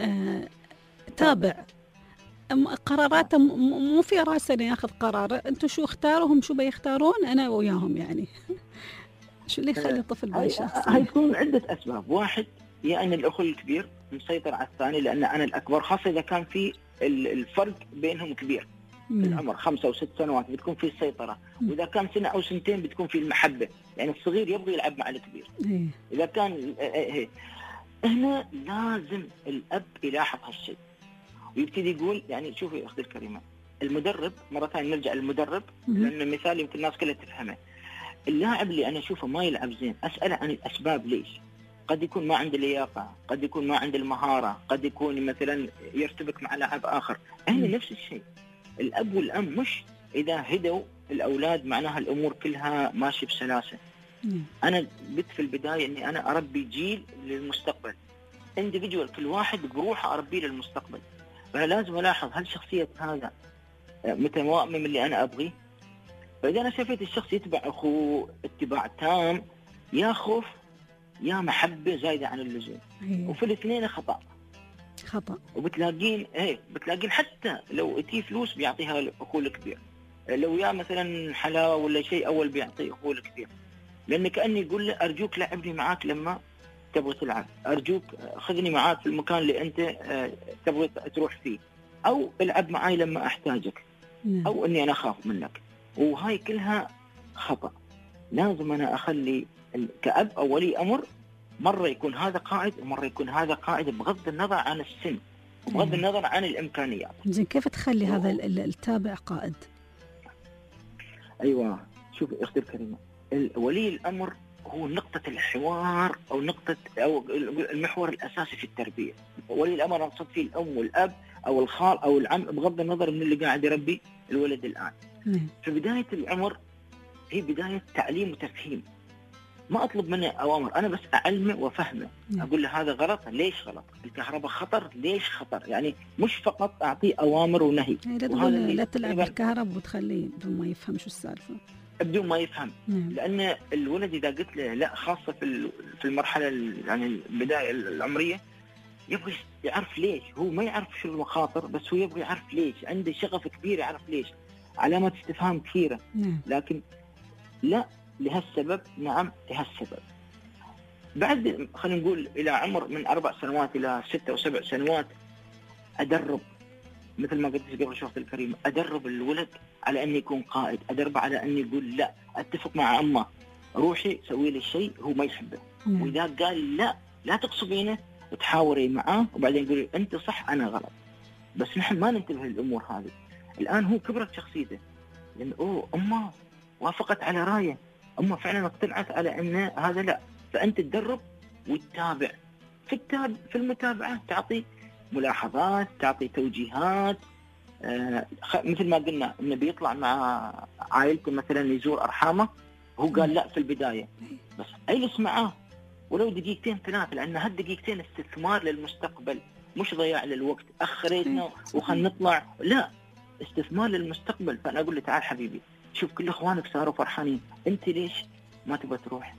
تابع؟ قراراته مو في راسه انه ياخذ قرار، انتم شو اختاروهم شو بيختارون انا وياهم يعني. شو اللي يخلي الطفل بهالشخص؟ هيكون عدة أسباب. واحد يا أن الأخ الكبير مسيطر على الثاني لأن أنا الأكبر، خاصة إذا كان في الفرق بينهم كبير في العمر 5 أو 6 سنوات بتكون في السيطرة. وإذا كان سنة أو سنتين بتكون في المحبة، يعني الصغير يبغى يلعب مع الكبير. إذا كان هنا لازم الأب يلاحظ هالشيء ويبتدي يقول يعني شوفي يا أختي الكريمة، المدرب مرة ثانية نرجع للمدرب لأن المثال يمكن الناس كلها تفهمه. اللاعب اللي أنا أشوفه ما يلعب زين أسأله عن الأسباب ليش. قد يكون ما عنده لياقة، قد يكون ما عنده المهارة، قد يكون مثلا يرتبك مع لاعب آخر. هنا نفس الشيء، الأب والأم مش إذا هدوا الأولاد معناها الأمور كلها ماشي بسلاسة. أنا قلت في البداية أني أنا أربي جيل للمستقبل، individual كل واحد بروحه أربيه للمستقبل. فأنا لازم ألاحظ هل شخصية هذا متوائمة من اللي أنا أبغيه. فإذا أنا شفت الشخص يتبع أخوه اتباع تام، يا خوف يا محبة زايدة عن اللزوم. وفي الاثنين خطأ. وبتلاقين بتلاقين حتى لو اتيه فلوس بيعطيها لأخوه الكبير، لو يا مثلا حلاوة ولا شيء أول بيعطي أخوه الكبير، لأن كأني يقول له أرجوك لعبني معاك لما تبغى تلعب، أرجوك خذني معاك في المكان اللي أنت تبغى تروح فيه، أو العب معاي لما أحتاجك، أو أني أنا أخاف منك. وهاي كلها خطأ. لازم أنا أخلي كأب أو ولي أمر مرة يكون هذا قائد ومرة يكون هذا قائد بغض النظر عن السن وبغض النظر عن الإمكانيات. زين كيف تخلي هذا التابع قائد؟ أيوة شوف أختي الكريمة، ولي الأمر هو نقطة الحوار أو المحور الأساسي في التربية. ولي الأمر نقصد فيه الأم والأب أو الخال أو العم بغض النظر من اللي قاعد يربي الولد الآن. في بداية العمر هي بداية تعليم وتفهيم. ما أطلب منه أوامر، أنا بس أعلمه وفهمه. أقول له هذا غلط، ليش غلط؟ الكهرباء خطر، ليش خطر؟ يعني مش فقط أعطيه أوامر ونهي. لا تلعب الكهرباء وتخليه بدون ما يفهم شو السالفة. بدون ما يفهم. لأن الولد إذا قلت له لا، خاصة في المرحلة يعني البداية العمرية، يبغى يعرف ليش. هو ما يعرف شو المخاطر، بس هو يبغى يعرف ليش، عنده شغف كبير يعرف ليش، علامات استفهام كثيرة. لكن لا لهالسبب، نعم لهالسبب. بعد خلينا نقول إلى عمر من 4 سنوات إلى 6 أو 7 سنوات أدرب مثل ما قلت قبل شوي الكريم، ادرب الولد على انه يكون قائد، ادربه على انه يقول لا، اتفق مع امه روحي سوي لي الشيء هو ما يحبه، واذا قال لا تقصبينه تحاوري معاه وبعدين يقول انت صح انا غلط. بس نحن ما ننتبه للامور هذه. الان هو كبرت شخصيته لان امه وافقت على رايه، امه فعلا اقتنعت على ان هذا لا، فانت تدرب وتتابع. في المتابعه تعطي ملاحظات، تعطي توجيهات. مثل ما قلنا انه بيطلع مع عائلته مثلا يزور ارحامه، هو قال لا في البدايه، بس اجلس معاه ولو دقيقتين 3، لان هالدقيقتين استثمار للمستقبل، مش ضياع للوقت. اخريتنا وخلنا نطلع، لا، استثمار للمستقبل. فانا اقول له تعال حبيبي، شوف كل اخوانك صاروا فرحانين، انت ليش ما تبغى تروح؟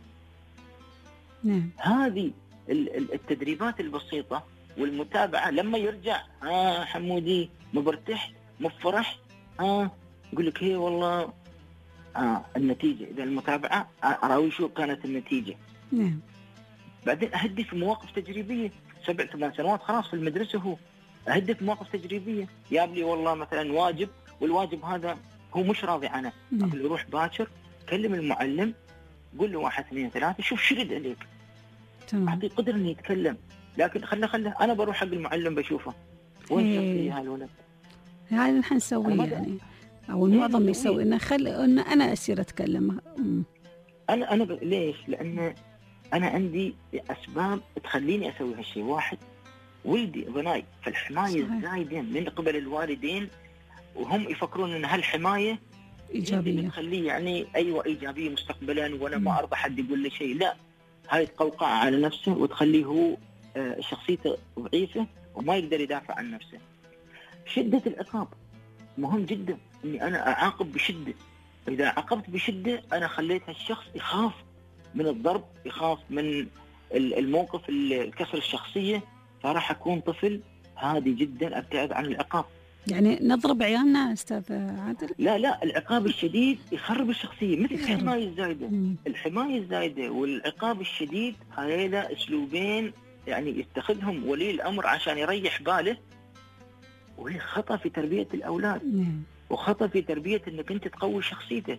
هذه التدريبات البسيطه والمتابعه. لما يرجع حمودي ما برتحت ما فرحت، يقول لك هي والله النتيجه. اذا المتابعه اراوي شو كانت النتيجه. بعدين اهدي في مواقف تجريبيه. 7-8 سنوات خلاص في المدرسه، هو اهدي في مواقف تجريبيه. جاب لي والله مثلا واجب، والواجب هذا هو مش راضي عنه، اقول له روح باكر كلم المعلم، قول له 1 2 3 شوف شرد عليك، اعطيه قدر انه يتكلم. لكن خله انا بروح حق المعلم بشوفه وين شخصيه هالولد. هذا نحن نسويه يعني، او المعظم يسوي انه ان انا اسير اتكلم. انا ليش؟ لان انا عندي اسباب تخليني اسوي هالشيء. واحد، ولدي بناي في الحمايه الزايده من قبل الوالدين، وهم يفكرون ان هالحمايه ايجابيه تخليه يعني ايجابيه مستقبلا، وانا ما ارضى حد يقول لي شيء. لا، هاي تقوقع على نفسه وتخليه هو شخصيته ضعيفه وما يقدر يدافع عن نفسه. شده العقاب مهم جدا، اني انا اعاقب بشده. اذا عاقبت بشده انا خليت هالشخص يخاف من الضرب، يخاف من الموقف الكسر الشخصيه، فراح اكون طفل هادي جدا، ابتعد عن العقاب. يعني نضرب عيالنا استاذ عادل؟ لا، العقاب الشديد يخرب الشخصيه، مثل الحمايه الزايده. الحمايه الزايده والعقاب الشديد هذيلا اسلوبين يعني يتخذهم ولي الامر عشان يريح باله، وهي خطأ في تربيه الاولاد. وخطأ في تربيه انك انت تقوي شخصيته.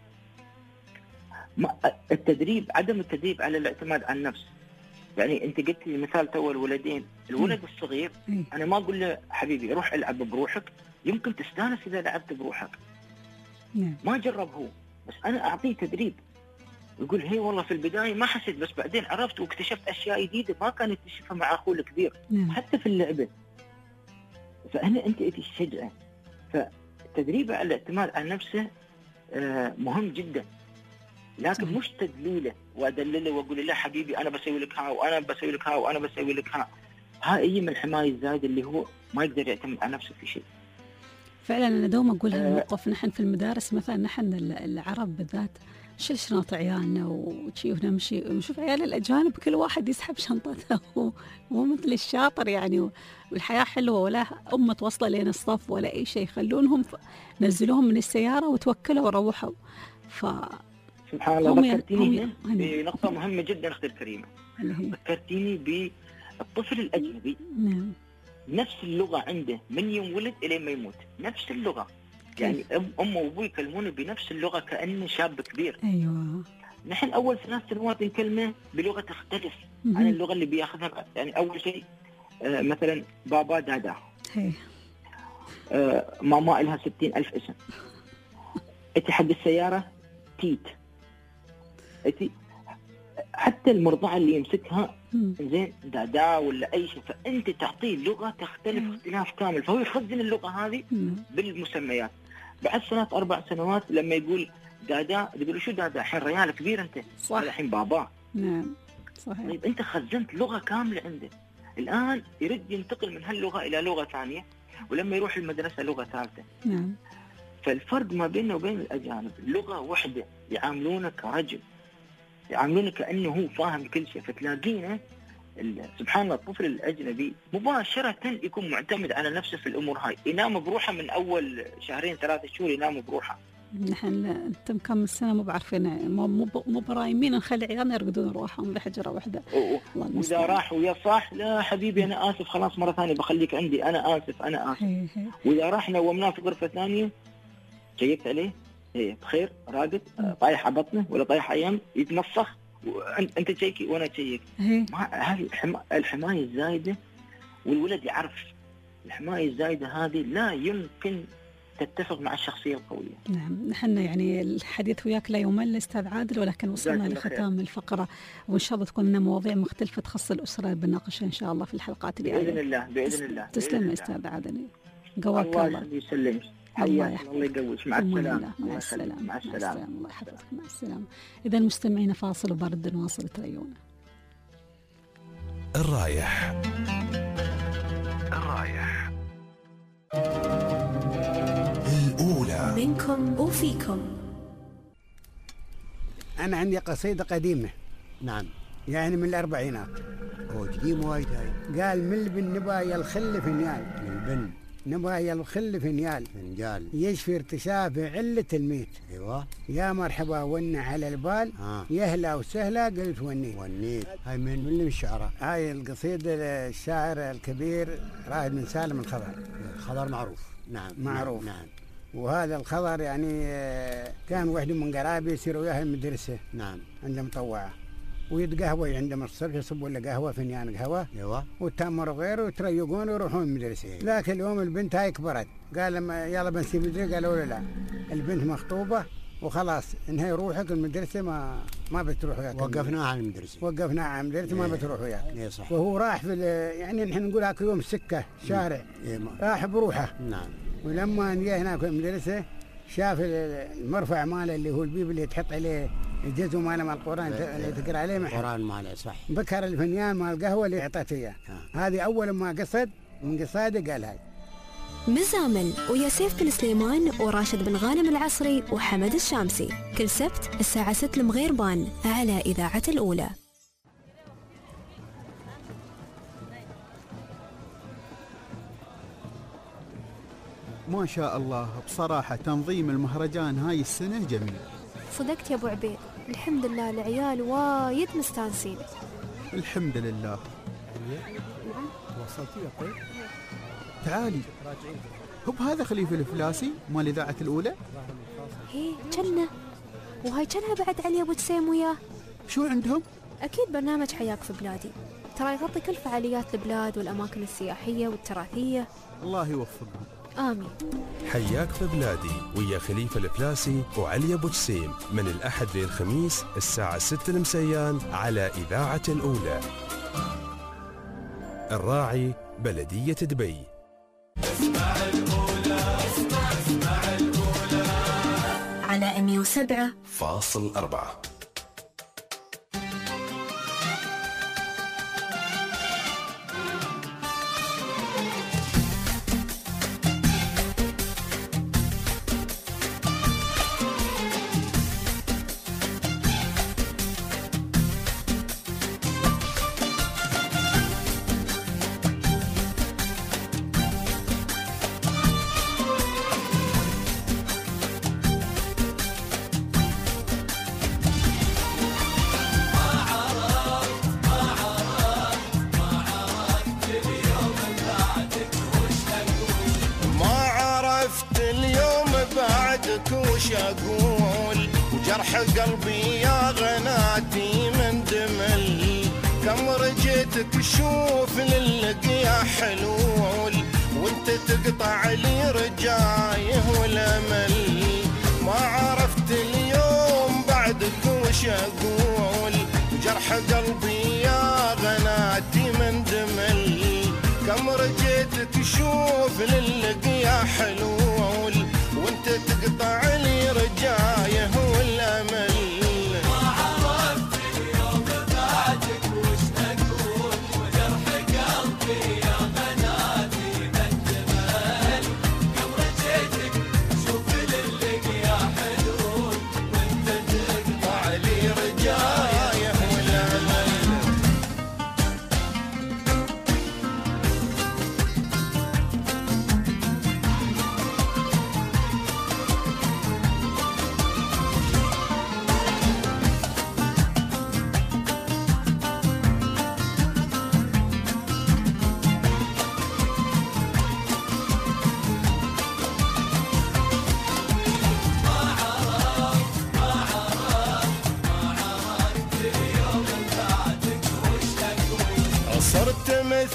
عدم التدريب على الاعتماد على النفس. يعني انت قلت لي مثال تو الولدين، الولد الصغير انا ما اقول له حبيبي روح العب بروحك، يمكن تستانس اذا لعبت بروحك. ما جرب هو، بس انا اعطيه تدريب. يقول هي والله في البدايه ما حسيت، بس بعدين عرفت واكتشفت اشياء جديده ما كان يكتشفها مع اخوه الكبير. حتى في اللعبه. فهنا انت تشجعه. فالتدريب على الاعتماد على نفسه مهم جدا، لكن مش تدليله وادلله واقول له حبيبي انا بسوي لك ها وانا بسوي لك ها وانا بسوي لك ها. هاي من الحمايه الزايده اللي هو ما يقدر يعتمد على نفسه في شيء. فعلا انا دوما اقول هالموقف. نحن في المدارس مثلا، نحن العرب بالذات نشيل شنط عيالنا وتشوفنا نشوف عيال الاجانب كل واحد يسحب شنطته مو مثل الشاطر يعني، والحياه حلوه ولا امه توصل لين الصف ولا اي شيء، يخلونهم نزلوهم من السياره وتوكلوا وروحوا. سبحان الله. ذكرتيني بنقطة مهمة جدا أختي الكريمة. ذكرتيني بالطفل الأجنبي. نفس اللغة عنده من يوم ولد إلى ما يموت، نفس اللغة. يعني أمه وأبوه يكلمونه بنفس اللغة كأنه شاب كبير. أيوة. نحن أول 3 سنوات نكلمه بلغة تختلف عن اللغة اللي بياخذها. يعني أول شيء مثلا بابا دادا، ماما لها 60,000 اسم. أنت حق السيارة تيت. حتى المرضعة اللي يمسكها زين دادا ولا أي شيء، فأنت تعطيه لغة تختلف اختلاف كامل، فهو يخزن اللغة هذه بالمسميات. بعد 3-4 سنوات لما يقول دادا يقول شو دادا؟ الحين ريال كبير أنت، الحين بابا. نعم صحيح. طيب أنت خزنت لغة كاملة عنده. الآن يريد ينتقل من هاللغة إلى لغة ثانية، ولما يروح المدرسة لغة ثالثة. نعم. فالفرق ما بيننا وبين الأجانب لغة واحدة، يعاملونه كرجل، يعاملونه كأنه هو فاهم كل شيء. فتلاقينا سبحان الله الطفل الأجنبي مباشرة يكون معتمد على نفسه في الأمور هاي، ينام بروحه من أول 2-3 شهور، ينام بروحه نحن أنت مكمل سنة مو بعرفين مو برايمين نخلي عيالنا يرقدون روحهم بحجرة واحدة. وإذا راح ويا صاح لا حبيبي أنا آسف خلاص مرة ثانية بخليك عندي أنا آسف. وإذا راح نومناه في غرفة ثانية شيكت عليه بخير راقد طايح على بطنه ولا طايح أيام يتنفخ وأنت تشيكي وأنا تشيك. هذه الحماية الزايدة والولد يعرف الحماية الزايدة هذه لا يمكن تتفق مع الشخصية القوية. نعم نحن يعني الحديث وياك لا يمل أستاذ عادل، ولكن وصلنا لختام الفقرة وإن شاء الله تكون لنا مواضيع مختلفة تخص الأسرة بناقشها إن شاء الله في الحلقات اللي بإذن الله بإذن الله. تسلم أستاذ عادل قواك الله. الله يسلمك. الله يقويك. مع السلامة. مع السلامة. مع السلامة. الله يحفظك. مع السلامة. إذا المستمعين فاصل وبرد نواصل تريونا. الرايح الأولى منكم وفيكم. أنا عندي قصيدة قديمة. نعم. يعني من الأربعينات. قديم وايد هاي. قال من البن نبا الخل فنيال. من البن نبا الخل فنيال. فنجال. يشفي ارتشاف علة الميت. ايوه. يا مرحبا ون على البال. يهلا وسهلا قلت ونيت. هاي من اللي من الشعراء. هاي القصيدة الشاعر الكبير رائد بن سالم الخضر. الخضر معروف. نعم معروف. نعم. وهذا الخضر يعني كان واحد من قرابي يصير وياه المدرسة. نعم. عنده مطوعة ويتقهوى عندما الصبح يصبوا له قهوة فنجان قهوة. ايوه. وتمر غيره ويتريقون ويروحون المدرسة. لكن اليوم البنت هاي كبرت قال لما يلا بنسيب المدرسة قالوا لا البنت مخطوبة وخلاص انهي روحك المدرسة ما بتروح وياك. وقفناها عن المدرسة. وقفناها عن المدرسة ما بتروح وياك. ايه صح. وهو راح في يعني نحن نقول هاك يوم سكة شارع. راح بروحه. نعم. ولما جاء هناك في المدرسة شاف المرفع ماله اللي هو البيب اللي تحط عليه الجزء ماله مال القرآن اللي تقرأ عليه القرآن ماله صح. بكر الفنيان مال القهوة اللي أعطته إياه. هذه أول ما قصد من قصاده قال هاي. مزامل ويا سيف بن سليمان وراشد بن غانم العصري وحمد الشامسي كل سبت الساعة 6 المغيربان على إذاعة الأولى. ما شاء الله بصراحة تنظيم المهرجان هاي السنة جميل. صدقت يا أبو عبيد، الحمد لله العيال وايد مستانسين. الحمد لله. وصلتي يا طيب؟ تعالي. هب هذا خليفة الفلاسي مال إذاعة الأولى؟ هي جنة. وهاي جنها بعد علي أبو جسيم وياه. شو عندهم؟ أكيد برنامج حياك في بلادي، ترى يغطي كل فعاليات البلاد والأماكن السياحية والتراثية. الله يوفقهم. آمين. حياك في بلادي ويا خليفة الفلاسي وعلي أبو جسيم من الأحد للخميس الساعة 6 المسيان على إذاعة الأولى. الراعي بلدية دبي. اسمع الأولى. اسمع الأولى على 107.4. وش اقول وجرح قلبي يا غناتي من دمل كم رجيتك شوف للقيا حلول وانت تقطع لي رجايه والامل ما عرفت اليوم بعدك وش اقول وجرح قلبي يا غناتي من دمل كم رجيتك شوف للقيا حلول وانت تقطع لي رجايه والامل ما عرفت اليوم بعدك وش اقول وجرح قلبي يا غناتي من دمل كم رجيتك شوف للقي يا حلول وانت تقطع لي رجايه والامل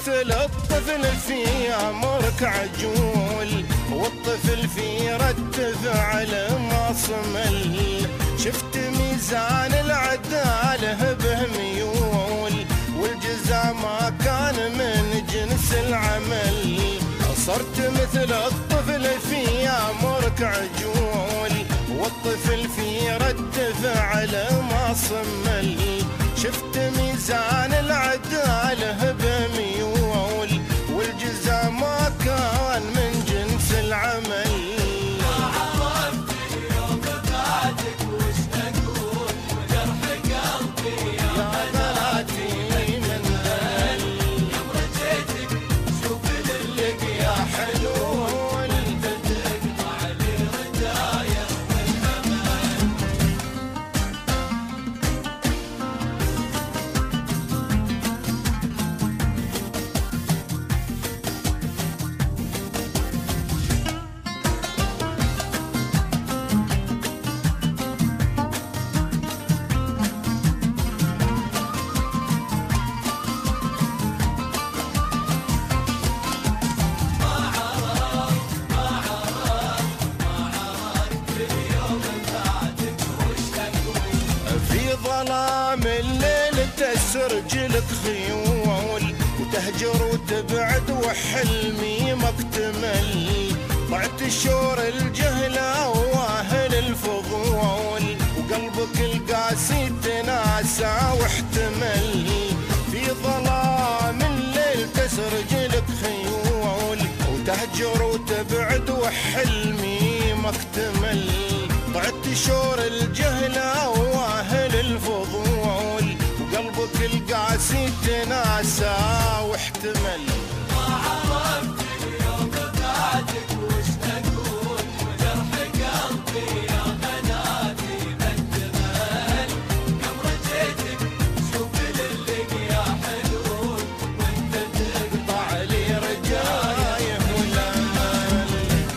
مثل الطفل في عمرك عجول، والطفل في رتفع ما صمل. شفت ميزان العدالة به ميول، والجزاء ما كان من جنس العمل. صرت مثل الطفل في عمرك عجول، والطفل في رتفع ما صمل. شفت ميزان العدالة بميول، والجزاء ما كان من جنس العمل. ما عرفت يوم بعدك وش أقول، وجرح قلبي يا بناتي من دل. يوم رجيتك شوف دلك يا حلول، تقطع لي رجايا والأمل. في ظلام الليل تسرجلك خيول، وتهجر وتبعد وحلمي ما اكتمل. ضعت شور الجهلة واهل الفضول، وقلبك القاسي تناسى واحتمل. في ظلام الليل تسرجلك خيول، وتهجر وتبعد وحلمي ما اكتمل. ضعت شور الجهلة واهل الفضول، وقلبك القاسي تناسى واحتمل. ما عرفت يوم بعدك وش أقول، وجرح قلبي يا بناتي من دمل. يوم رجيتك شوف دلك يا حلول، وانت تقطع لي رجايا والأمل.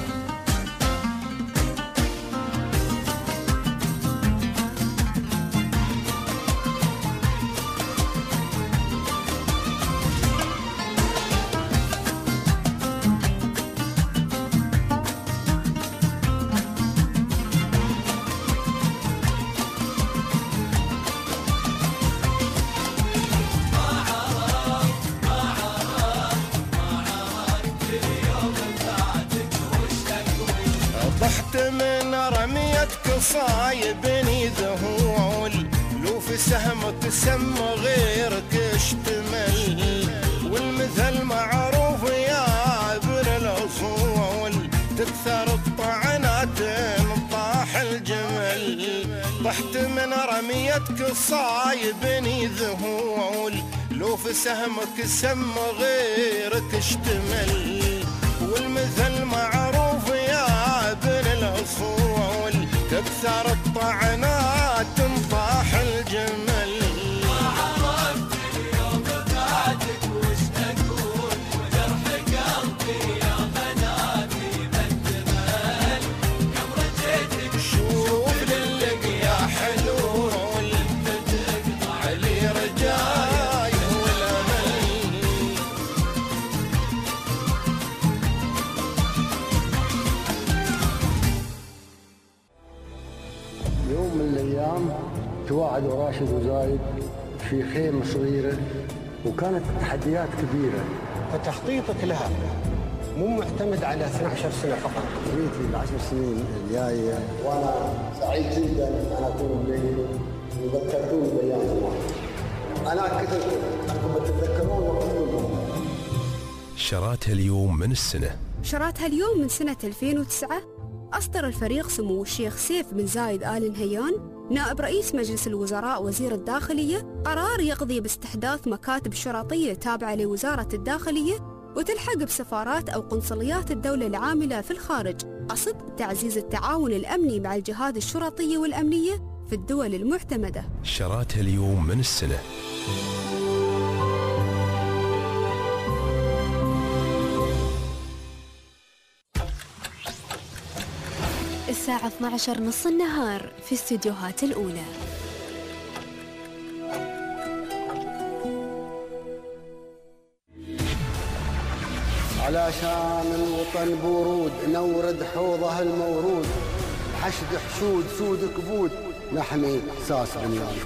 ضحت من رميتك صايبني ذهول، لو في سهمك سم غيرك اشتمل. والمثل معروف يا ابن الاصول، تكثر الطعنات طاح الجمل. ضحت من رميتك صايبني ذهول، لو في سهمك سم غيرك اشتمل. والمثل معروف يا ابن الاصول، تكثر الطعنات طاح الجمل. ما عرفت يوم بعدك وش أقول، وجرح قلبي يا بناتي من دمل. يوم رجيتك شوف دلك يا حلول، تقطع لي رجاي والامل. يوم من الأيام تواعدوا راشد وزايد في خيمة صغيرة، وكانت تحديات كبيرة، فتخطيطك لها مو معتمد على 12 سنة فقط. نيتي ال10 سنين الجاية، وأنا سعيد جدا أن أكون بينكم وذكرتوني بأيام زمان. أنا كنت أنكم تتذكرون وقتكم. شراتها اليوم من السنة. شراتها اليوم من سنة 2009 أصدر الفريق سمو الشيخ سيف بن زايد آل نهيان نائب رئيس مجلس الوزراء وزير الداخلية قرار يقضي باستحداث مكاتب شرطية تابعة لوزارة الداخلية وتلحق بسفارات أو قنصليات الدولة العاملة في الخارج، قصد تعزيز التعاون الأمني مع الجهات الشرطية والأمنية في الدول المعتمدة. شراتها اليوم من السنة. الساعة 12 نص النهار في استديوهات الأولى. علشان الوطن بورود نورد حوضه المورود، حشد حشود سود كبود نحمي إحساس بنيان.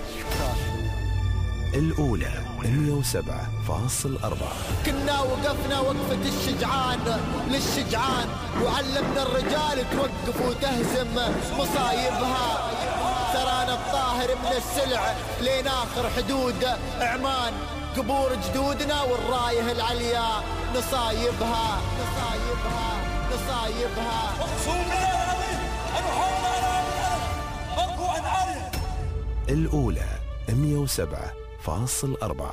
الأولى 107.4. كنا وقفنا وقفة الشجعان للشجعان، وعلمنا الرجال توقف وتهزم مصايبها. ترانا الطاهر من السلع لين آخر حدود عمان، قبور جدودنا والرايه العليا نصايبها نصايبها نصايبها. الأولى 107.4.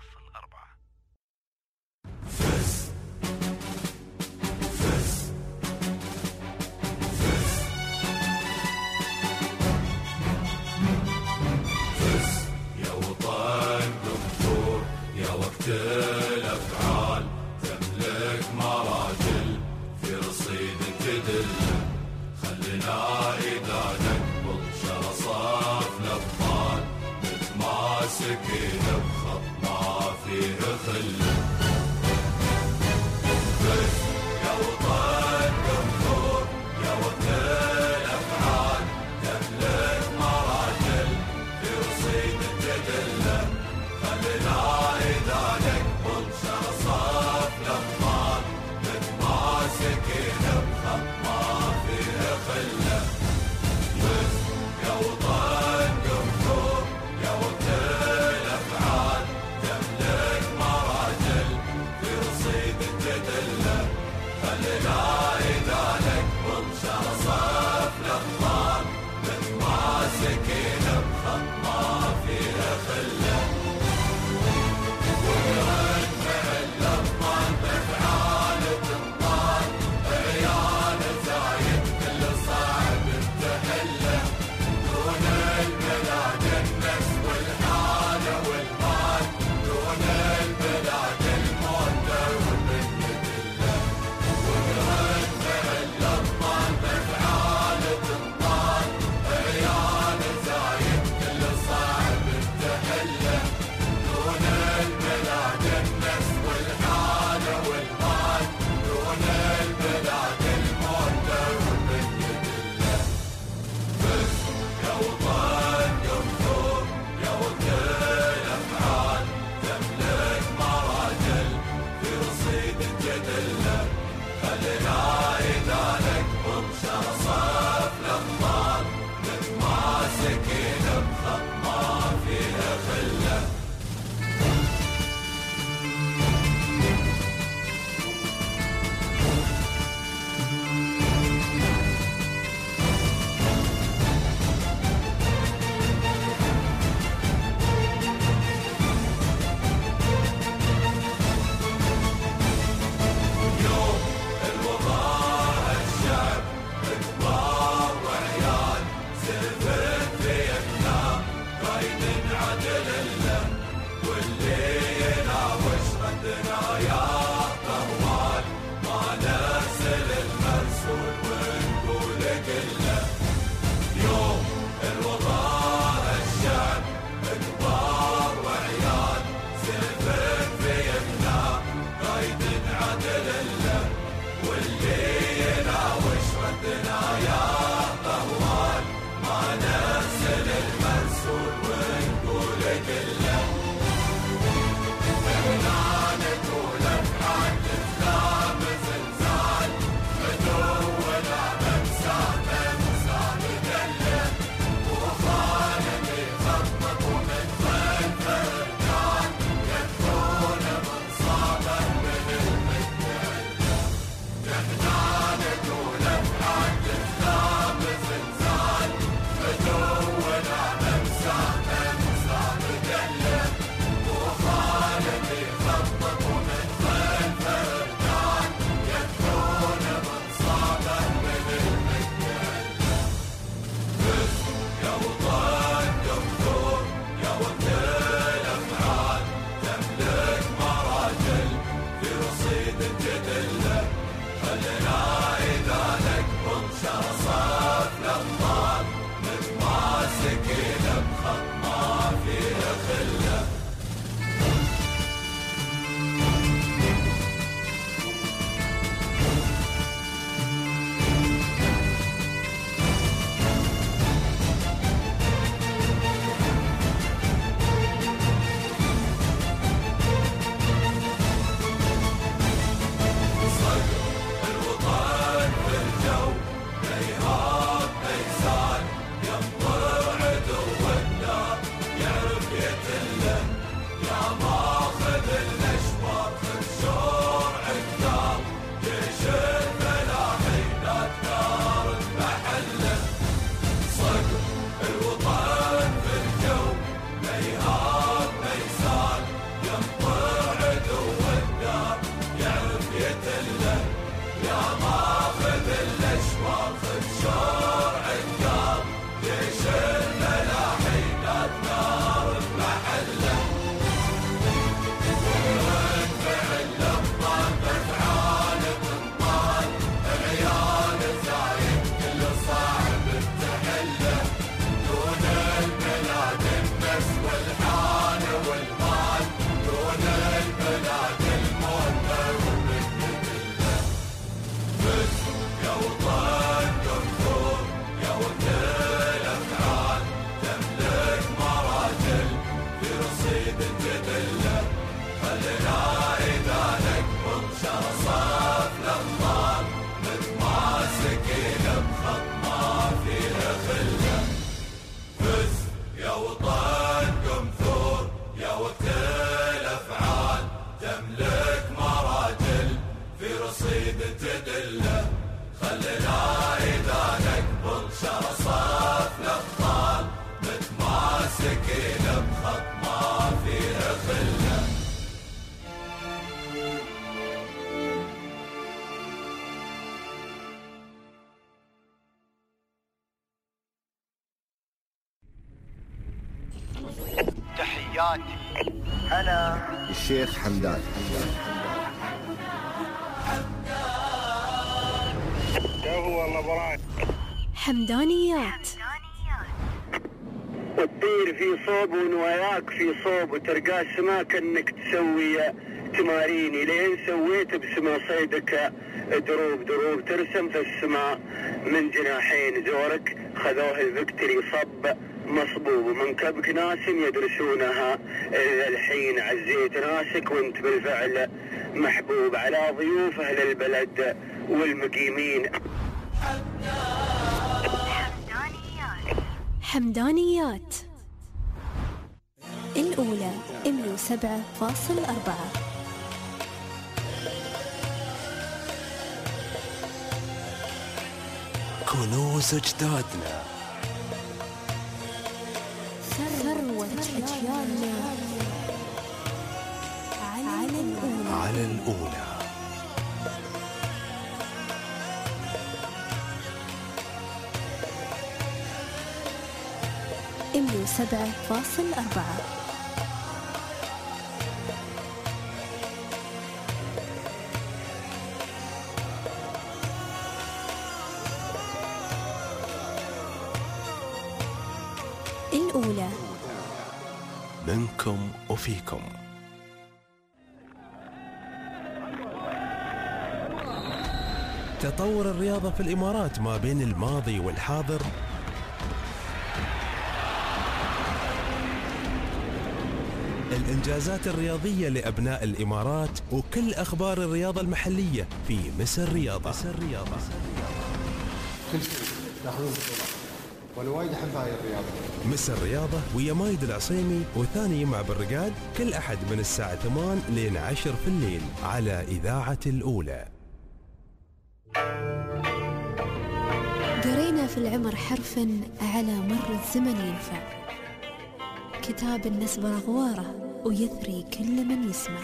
الأفعال تملك مراجل في رصيد تدل، خلنا إذا نقبل شرصاف الأبطال متماسكين بخط ما فيه خل. بس يا وطن قنطور يا وطن الأفعال تملك مراجل في رصيد تدل، خلنا إذا نقبل شرصاف الأبطال متماسكين بخط ما فيه خلة. بس يا وطن قنطور يا وطن الأفعال تملك مراجل في رصيد تدلة، خلنا إذا نقبل شرصاف الأبطال متماسكين بخط ما فيه خلة. يا ماخذ الاشواق خذ شور عقاب جيش الملاحي لا نار بمحله وانفعل لبطان بافعال بنطال عيال زايد كل صاحب التحله دون البلاد النفس والحال والمال دون البلاد الموت والمدله فز يا وطن قنفور يا وكل افعال تملك مراجل في رصيد الجدله خلنا اذا نقبض شرصاف الابطال متماسكين بخط ما فيها خله فز يا وطن قنفور يا وكل افعال تملك مراجل في رصيد الجدله خلنا اذا نقبض شرصاف الابطال متماسكين بخط ما فيها خله تحياتي أنا الشيخ حمدان. حمدانيات. تطير في صوب ونواياك في صوب وترقى السما كأنك تسوي تمارين لين سويت بسما صيدك دروب دروب ترسم في السماء من جناحين زورك خذوه الفكتري صب مصبوب ومن كبك ناس يدرسونها إذا الحين عزيت ناسك وانت بالفعل محبوب على ضيوف أهل البلد والمقيمين. حمدانيات الأولى 107.4. كنوز أجدادنا ثروة أجيالنا على الأولى. إميو 7.4. الأولى منكم وفيكم. تطور الرياضة في الإمارات ما بين الماضي والحاضر الإنجازات الرياضية لأبناء الإمارات وكل أخبار الرياضة المحلية في مصر رياضة. كل شيء تاخذون بطولات وانا وايد احب هاي الرياضه. مصر رياضة ويا مايد العصيمي وثاني يمع بالرقاد كل أحد من الساعة 8 لين 10 في الليل على إذاعة الأولى. قرينا في العمر حرفا على مر الزمن ينفع، كتاب النسب رغواره ويثري كل من يسمع.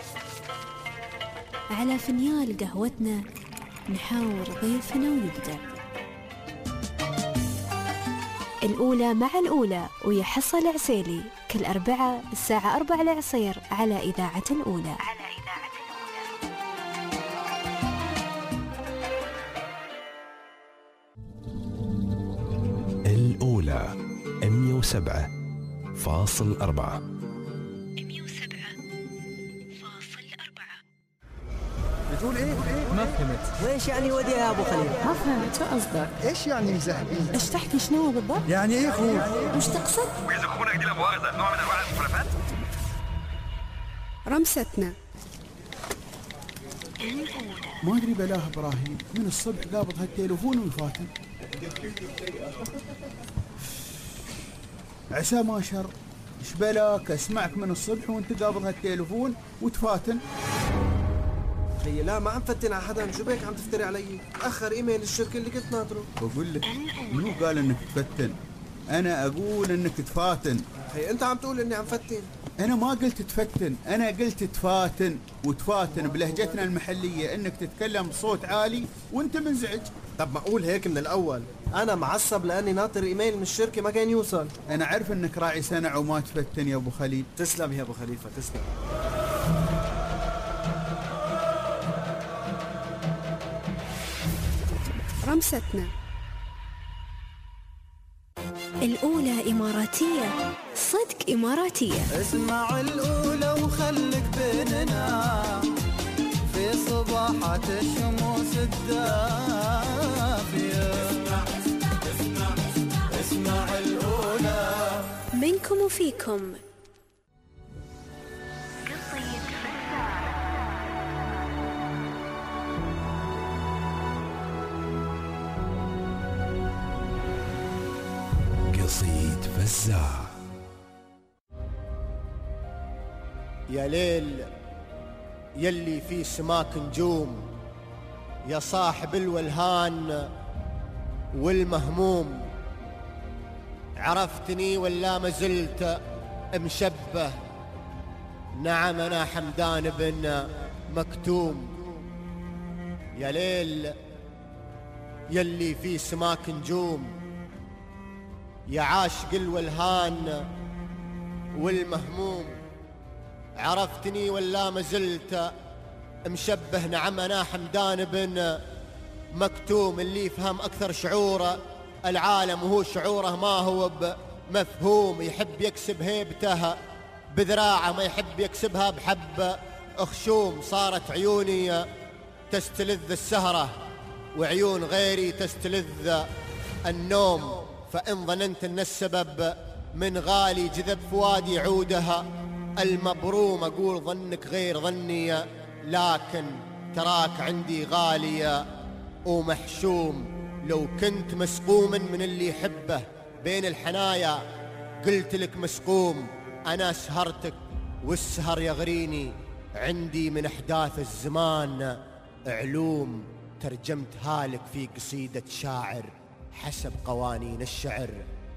على فنيال قهوتنا نحاور ضيفنا ويبدع. الأولى مع الأولى ويحصل العسيلي كل أربعة الساعة 4 العصير على إذاعة الأولى. الأولى 107.4. بتقول ايه؟ ما فهمت. وإيش يعني ودي يا أبو خليل؟ ما فهمت شو قصدك؟ ايش يعني مزهقين؟ ايش تحكي شنو بالضبط؟ يعني ايه خوف؟ وش تقصد؟ وإذا أخونا دي لمؤاخذة نوع من أنواع المخالفات؟ رمستنا. ما ادري بلاه ابراهيم من الصبح قابض هالتليفون ويفاتن. عسى ما شر. ايش بلاك اسمعك من الصبح وانت قابض هالتليفون وتفاتن؟ خي لا ما عم فتن على حدا، شو بك عم تفتري علي؟ اخر ايميل الشركه اللي كنت ناطره. بقول لك منو قال انك تفتن؟ أنا أقول إنك تفاتن. هي أنت عم تقول إني عم فتن؟ أنا ما قلت تفتن، أنا قلت تفاتن، وتفاتن بلهجتنا المحلية إنك تتكلم بصوت عالي وأنت منزعج. طب ما أقول هيك من الأول، أنا معصب لأني ناطر إيميل من الشركة ما كان يوصل. أنا عارف إنك راعي سنع وما تفتن يا أبو خليل. تسلم يا أبو خليفة، تسلم. رمستنا الأولى إماراتية، صدق إماراتية. اسمع الأولى وخلك بيننا في صباحات الشموس الدافية. اسمع الأولى منكم وفيكم. قصيد فزاع. يا ليل يلي في سماك نجوم، يا صاحب الولهان والمهموم، عرفتني ولا ما زلت مشبه؟ نعم أنا حمدان بن مكتوم. يا ليل يلي في سماك نجوم، يا عاشق الولهان والمهموم، عرفتني ولا ما زلت مشبه؟ نعم أنا حمدان بن مكتوم، اللي يفهم أكثر شعور العالم وهو شعوره ما هو بمفهوم، يحب يكسب هيبته بذراعه ما يحب يكسبها بحب خشوم. صارت عيوني تستلذ السهرة وعيون غيري تستلذ النوم، فإن ظننت أن السبب من غالي جذب فؤادي عودها المبروم، أقول ظنك غير ظني لكن تراك عندي غالية ومحشوم. لو كنت مسقوما من اللي يحبه بين الحنايا قلت لك مسقوم، أنا سهرتك والسهر يغريني، عندي من أحداث الزمان علوم، ترجمتها لك في قصيدة شاعر حسب قوانين الشعر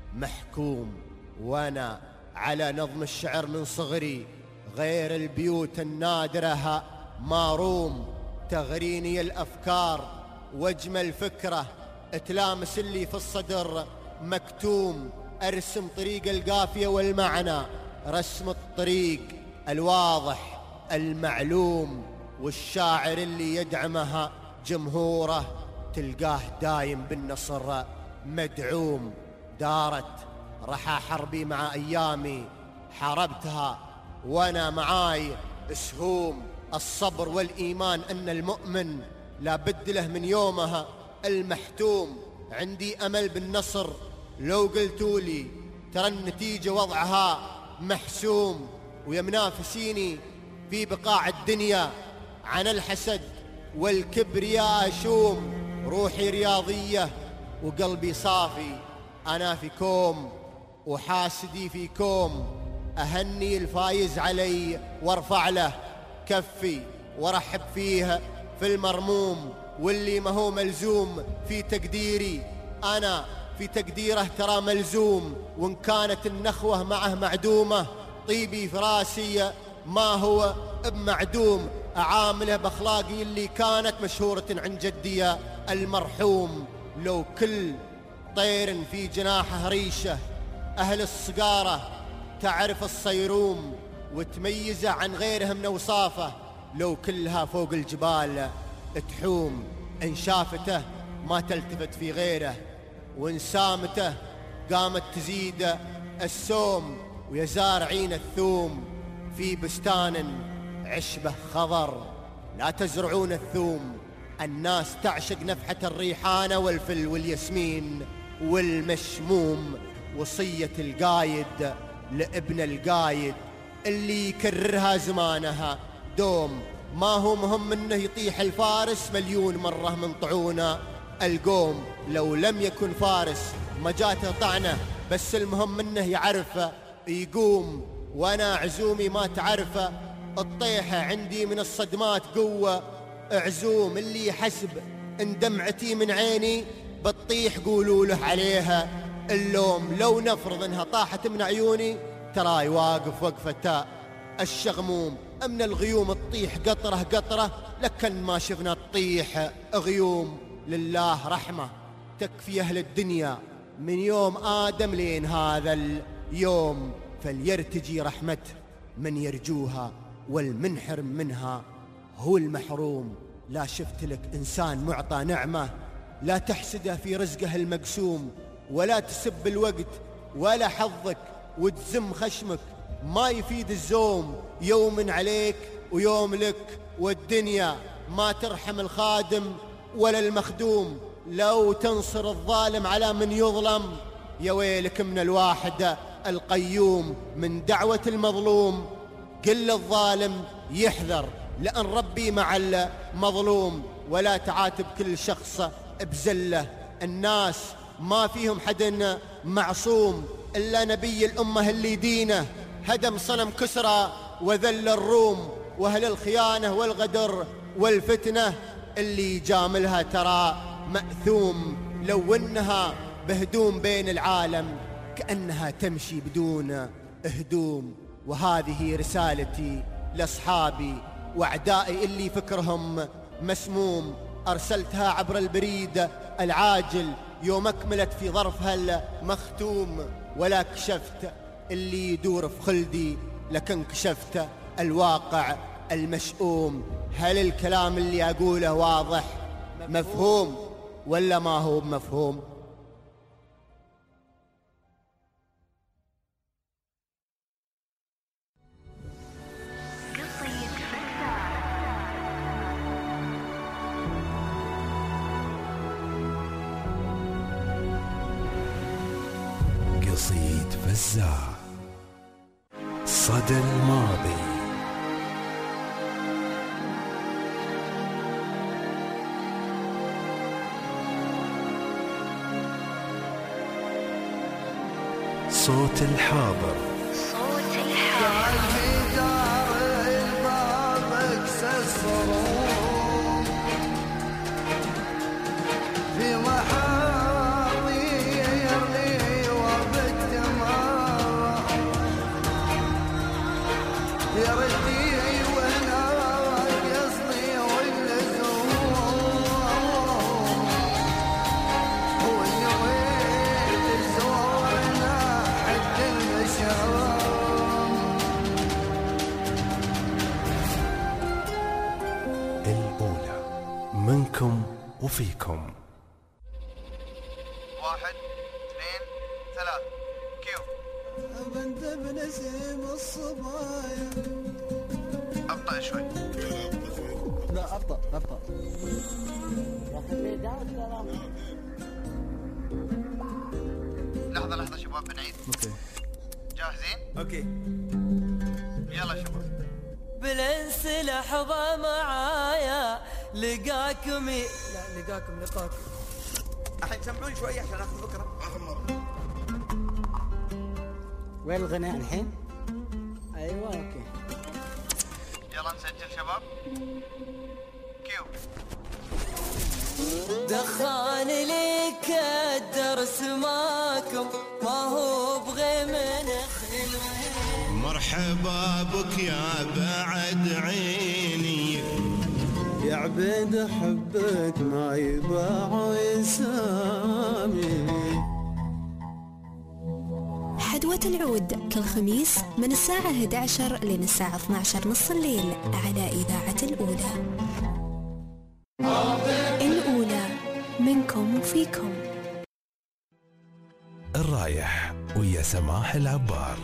محكوم. وأنا على نظم الشعر من صغري غير البيوت النادرة ماروم، تغريني الأفكار واجمل فكرة تلامس اللي في الصدر مكتوم، أرسم طريق القافية والمعنى رسم الطريق الواضح المعلوم، والشاعر اللي يدعمها جمهوره تلقاه دايم بالنصر مدعوم. دارت رحى حربي مع أيامي حاربتها وأنا معاي سهوم، الصبر والإيمان أن المؤمن لا بد له من يومها المحتوم، عندي أمل بالنصر لو قلتولي ترى النتيجة وضعها محسوم، ويا منافسيني في بقاع الدنيا عن الحسد والكبرياء أشوم، روحي رياضية وقلبي صافي، أنا فيكم وحاسدي فيكم، أهني الفايز علي وارفع له كفي وارحب فيه في المرموم، واللي ما هو ملزوم في تقديري أنا في تقديره ترى ملزوم، وإن كانت النخوة معه معدومة طيبي في راسي ما هو بمعدوم، أعامله بأخلاقي اللي كانت مشهورة عن جدي المرحوم. لو كل طير في جناحه ريشة أهل الصقارة تعرف الصيروم وتميزه عن غيرها من أوصافه، لو كلها فوق الجبال تحوم، إن شافته ما تلتفت في غيره، وإن سامته قامت تزيد السوم، ويا زارعين الثوم في بستان عشبه خضر لا تزرعون الثوم، الناس تعشق نفحة الريحانة والفل والياسمين والمشموم، وصية القايد لابن القايد اللي يكررها زمانها دوم، ما هو مهم انه يطيح الفارس مليون مرة من طعونه القوم، لو لم يكن فارس ما جاته طعنه، بس المهم انه يعرفه يقوم، وانا عزومي ما تعرفه الطيحة عندي من الصدمات قوة عزوم، اللي يحسب ان دمعتي من عيني بتطيح قولوا له عليها اللوم لو نفرض انها طاحت من عيوني تراي واقف وقفة الشغموم. من الغيوم تطيح قطرة قطرة لكن ما شفنا تطيح غيوم. لله رحمة تكفي أهل الدنيا من يوم آدم لين هذا اليوم، فليرتجي رحمة من يرجوها والمنحرم منها هو المحروم. لا شفت لك إنسان معطى نعمة لا تحسده في رزقه المقسوم، ولا تسب الوقت ولا حظك وتزم خشمك، ما يفيد الزوم يوم عليك ويوم لك، والدنيا ما ترحم الخادم ولا المخدوم. لو تنصر الظالم على من يظلم يا ويلك من الواحد القيوم. من دعوة المظلوم قل الظالم يحذر لأن ربي مع المظلوم، ولا تعاتب كل شخص بزله. الناس ما فيهم حد معصوم إلا نبي الأمة اللي دينه هدم صنم كسرى وذل الروم، وأهل الخيانة والغدر والفتنة اللي جاملها ترى مأثوم. لو إنها بهدوم بين العالم كأنها تمشي بدون هدوم. وهذه رسالتي لأصحابي وأعدائي اللي فكرهم مسموم، أرسلتها عبر البريد العاجل يوم أكملت في ظرفها المختوم. ولا كشفت اللي يدور في خلدي لكن كشفت الواقع المشؤوم. هل الكلام اللي أقوله واضح مفهوم ولا ما هو مفهوم؟ قصيد فزاع. صدى الماضي. صوت الحاضر. صوت الحاضر. في دار الباب الصروم في محاضيري وبالدمار يردي وانا قصدي واللزوم ونويت زورنا حد المشام. الأولى منكم وفيكم. 1 2 3 كيو. بنت بنسيم الصبايا. ابطأ شوي. لا ابطأ. لحظة شباب بنعيد. اوكي جاهزين؟ اوكي يلا شباب. بالانس لحظة معايا لقاكم لقاكم الحين سمعوني شوي عشان اخذ فكرة. اخر مرة. وين الغناء الحين؟ ايوه اوكي يلا نسجل شباب. كيو. دخان لك الدرس ماكم ما هو بغي من خلوي. مرحبا بك يا بعد عيني يا عبيد حبك ما يباع يسامي. حدوة العود كل خميس من الساعة 11 لين الساعة 12 نص الليل على إذاعة الأولى. الأولى منكم وفيكم. الرايح ويا سماح العبار.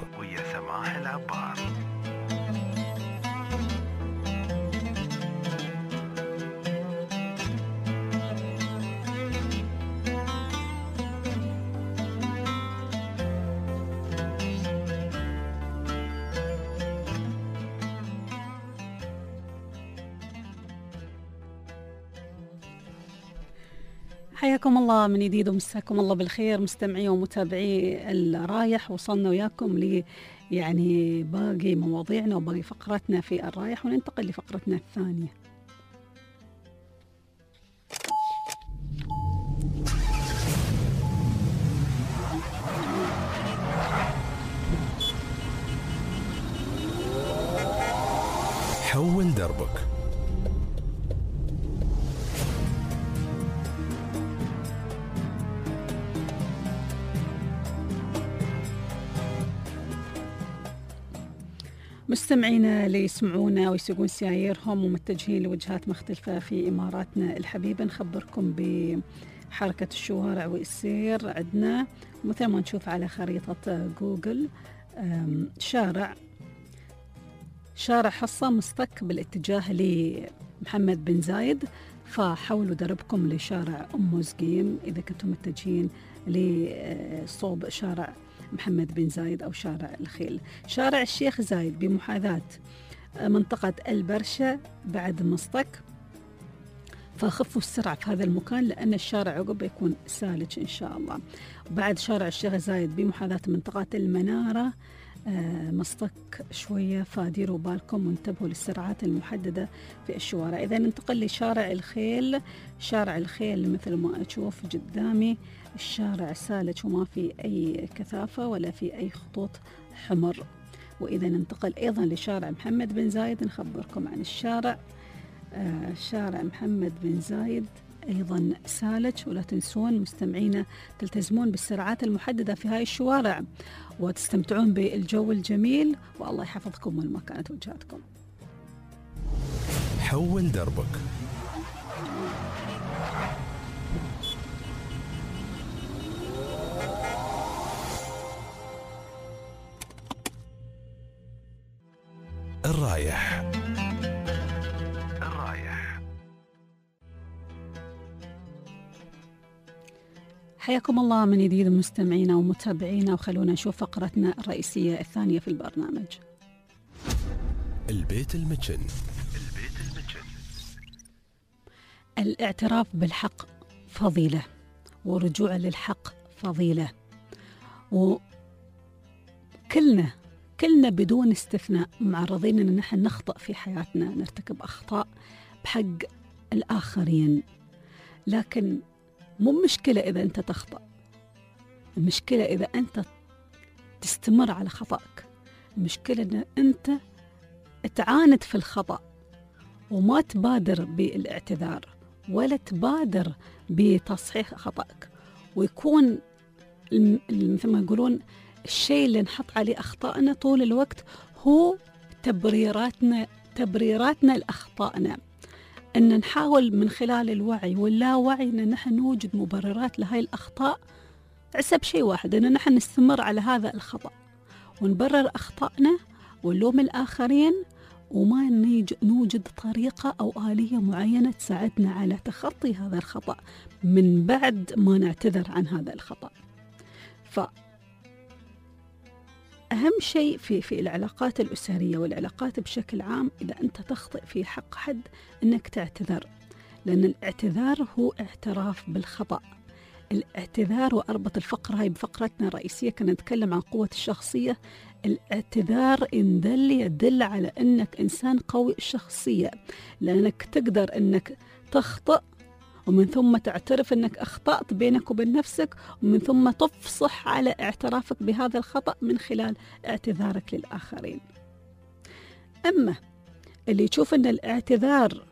حياكم الله من جديد ومساكم الله بالخير مستمعي ومتابعي الرايح. وصلنا وياكم ل يعني باقي مواضيعنا وباقي فقرتنا في الرايح، وننتقل لفقرتنا الثانية. دربك. مستمعينا اللي يسمعونا ويسوقون سياييرهم ومتجهين لوجهات مختلفة في إماراتنا الحبيبة، نخبركم بحركة الشوارع والسير عندنا مثل ما نشوف على خريطة جوجل. شارع حصة مصطك بالاتجاه لمحمد بن زايد، فحولوا دربكم لشارع أم زقيم إذا كنتم متجهين لصوب شارع محمد بن زايد أو شارع الخيل. شارع الشيخ زايد بمحاذاة منطقة البرشة بعد مصطك، فخفوا السرعة في هذا المكان لأن الشارع عقب يكون سالج إن شاء الله. بعد شارع الشيخ زايد بمحاذاة منطقة المنارة مصطك شوية، فديروا بالكم وانتبهوا للسرعات المحددة في الشوارع. إذا ننتقل لشارع الخيل. شارع الخيل مثل ما أشوف قدامي الشارع سالج وما في أي كثافة ولا في أي خطوط حمر. وإذا ننتقل أيضا لشارع محمد بن زايد نخبركم عن الشارع. شارع محمد بن زايد أيضا سالج، ولا تنسون مستمعينا تلتزمون بالسرعات المحددة في هاي الشوارع وتستمتعون بالجو الجميل، والله يحفظكم وين ما كانت وجهاتكم. حول دربك. الرايح. حياكم الله من جديد مستمعينا ومتابعينا، وخلونا نشوف فقرتنا الرئيسية الثانية في البرنامج. البيت المتشن. الاعتراف بالحق فضيلة، ورجوع للحق فضيلة، وكلنا بدون استثناء معرضين أن نحن نخطئ في حياتنا، نرتكب أخطاء بحق الآخرين، لكن مو مشكلة إذا أنت تخطأ، المشكلة إذا أنت تستمر على خطأك. المشكلة أن أنت تعاند في الخطأ وما تبادر بالاعتذار ولا تبادر بتصحيح خطأك، ويكون مثل ما يقولون الشيء اللي نحط عليه أخطائنا طول الوقت هو تبريراتنا لأخطائنا، أن نحاول من خلال الوعي واللاوعي أن نحن نوجد مبررات لهاي الأخطاء حسب شيء واحد، أن نحن نستمر على هذا الخطأ ونبرر أخطائنا ونلوم الآخرين، وما نوجد طريقة أو آلية معينة تساعدنا على تخطي هذا الخطأ من بعد ما نعتذر عن هذا الخطأ. فأهم شيء في العلاقات الأسرية والعلاقات بشكل عام إذا أنت تخطئ في حق حد أنك تعتذر، لأن الاعتذار هو اعتراف بالخطأ. الاعتذار، وأربط الفقرة هاي بفقرتنا الرئيسية كنا نتكلم عن قوة الشخصية. الاعتذار إن يدل على أنك إنسان قوي الشخصية، لأنك تقدر أنك تخطئ ومن ثم تعترف أنك أخطأت بينك وبين نفسك، ومن ثم تفصح على اعترافك بهذا الخطأ من خلال اعتذارك للآخرين. أما اللي يشوف أن الاعتذار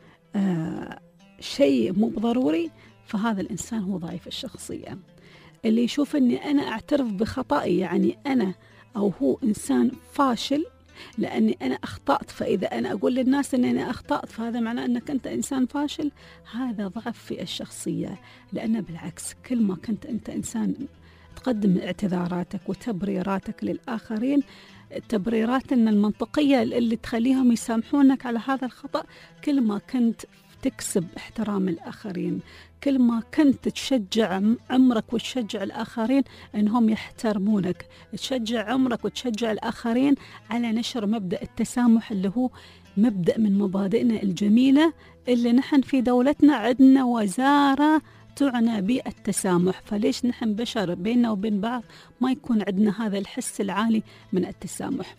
شيء مو ضروري فهذا الإنسان هو ضعيف الشخصية. اللي يشوف أني أنا أعترف بخطأي يعني أنا أو هو إنسان فاشل لأني أنا أخطأت، فإذا أنا أقول للناس أني أنا أخطأت فهذا معناه أنك أنت إنسان فاشل، هذا ضعف في الشخصية. لأن بالعكس كل ما كنت أنت إنسان تقدم اعتذاراتك وتبريراتك للآخرين، تبريراتنا المنطقية اللي تخليهم يسامحونك على هذا الخطأ، كل ما كنت تكسب احترام الآخرين، كل ما كنت تشجع عمرك وتشجع الآخرين أنهم يحترمونك، تشجع عمرك وتشجع الآخرين على نشر مبدأ التسامح اللي هو مبدأ من مبادئنا الجميلة اللي نحن في دولتنا عندنا وزارة تعنى بالتسامح. فليش نحن بشر بيننا وبين بعض ما يكون عندنا هذا الحس العالي من التسامح؟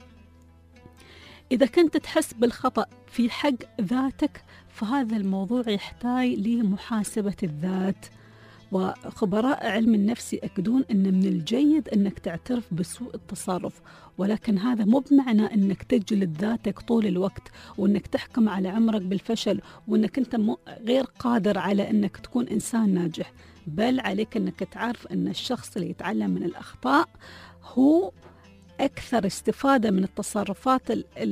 إذا كنت تحس بالخطأ في حق ذاتك فهذا الموضوع يحتاج لمحاسبة الذات، وخبراء علم النفس يأكدون أن من الجيد أنك تعترف بسوء التصرف، ولكن هذا مو بمعنى أنك تجلد ذاتك طول الوقت وأنك تحكم على عمرك بالفشل وأنك أنت غير قادر على أنك تكون إنسان ناجح، بل عليك أنك تعرف أن الشخص اللي يتعلم من الأخطاء هو أكثر استفادة من التصرفات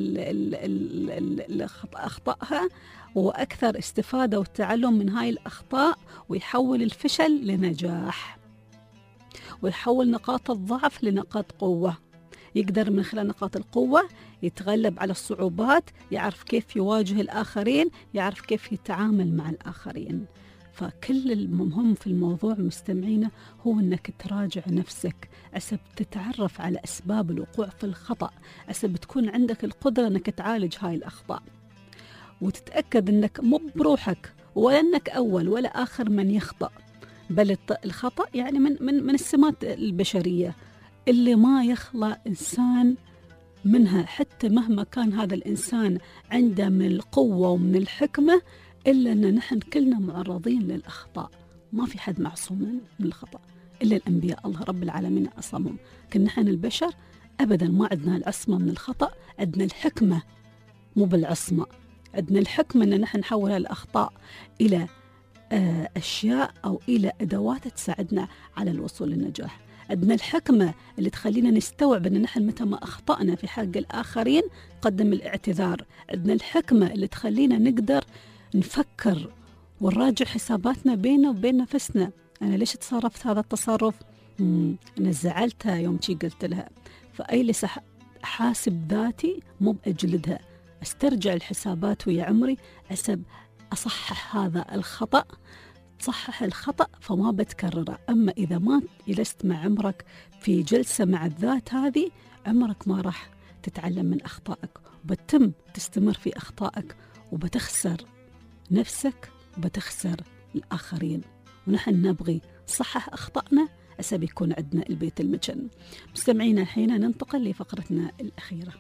اللي أخطأها، وأكثر استفادة والتعلم من هاي الأخطاء، ويحول الفشل لنجاح، ويحول نقاط الضعف لنقاط قوة. يقدر من خلال نقاط القوة يتغلب على الصعوبات، يعرف كيف يواجه الآخرين، يعرف كيف يتعامل مع الآخرين. فكل المهم في الموضوع مستمعينا هو أنك تراجع نفسك، أسب تتعرف على أسباب الوقوع في الخطأ، أسب تكون عندك القدرة أنك تعالج هاي الأخطاء، وتتأكد أنك مو بروحك ولا أنك أول ولا آخر من يخطأ، بل الخطأ يعني من السمات البشرية اللي ما يخلى إنسان منها، حتى مهما كان هذا الإنسان عنده من القوة ومن الحكمة، إلا أن نحن كلنا معرضين للأخطاء. ما في حد معصوم من الخطأ إلا الأنبياء، الله رب العالمين عصمهم. لكن نحن البشر أبدا ما عندنا العصمة من الخطأ، عندنا الحكمة مو بالعصمة، عندنا الحكمة أن نحن نحول الأخطاء إلى أشياء أو إلى أدوات تساعدنا على الوصول للنجاح. عندنا الحكمة اللي تخلينا نستوعب أن نحن متى ما أخطأنا في حق الآخرين قدم الاعتذار. عندنا الحكمة اللي تخلينا نقدر نفكر ونراجع حساباتنا بيننا وبين نفسنا. أنا ليش تصرفت هذا التصرف؟ أنا زعلتها يوم شي قلت لها، فأجلس حاسب ذاتي مو بأجلدها، استرجع الحسابات ويا عمري أسب أصحح هذا الخطأ، تصحح الخطأ فما بتكرره. أما إذا ما جلست مع عمرك في جلسة مع الذات هذه، عمرك ما راح تتعلم من أخطائك، وبتم تستمر في أخطائك، وبتخسر نفسك وبتخسر الآخرين. ونحن نبغي صحح أخطائنا أسب يكون عندنا البيت المجن. مستمعينا الحين ننتقل لفقرتنا الأخيرة.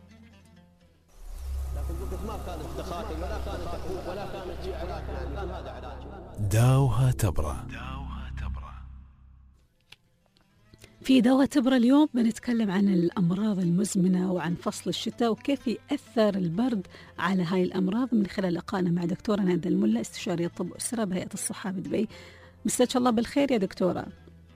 داوها تبرة. في داوها تبرة اليوم بنتكلم عن الأمراض المزمنة وعن فصل الشتاء وكيف يأثر البرد على هاي الأمراض، من خلال لقائنا مع دكتورة ندى الملا، استشارية طب أسرة بهيئة الصحة بدبي. مساك الله بالخير يا دكتورة.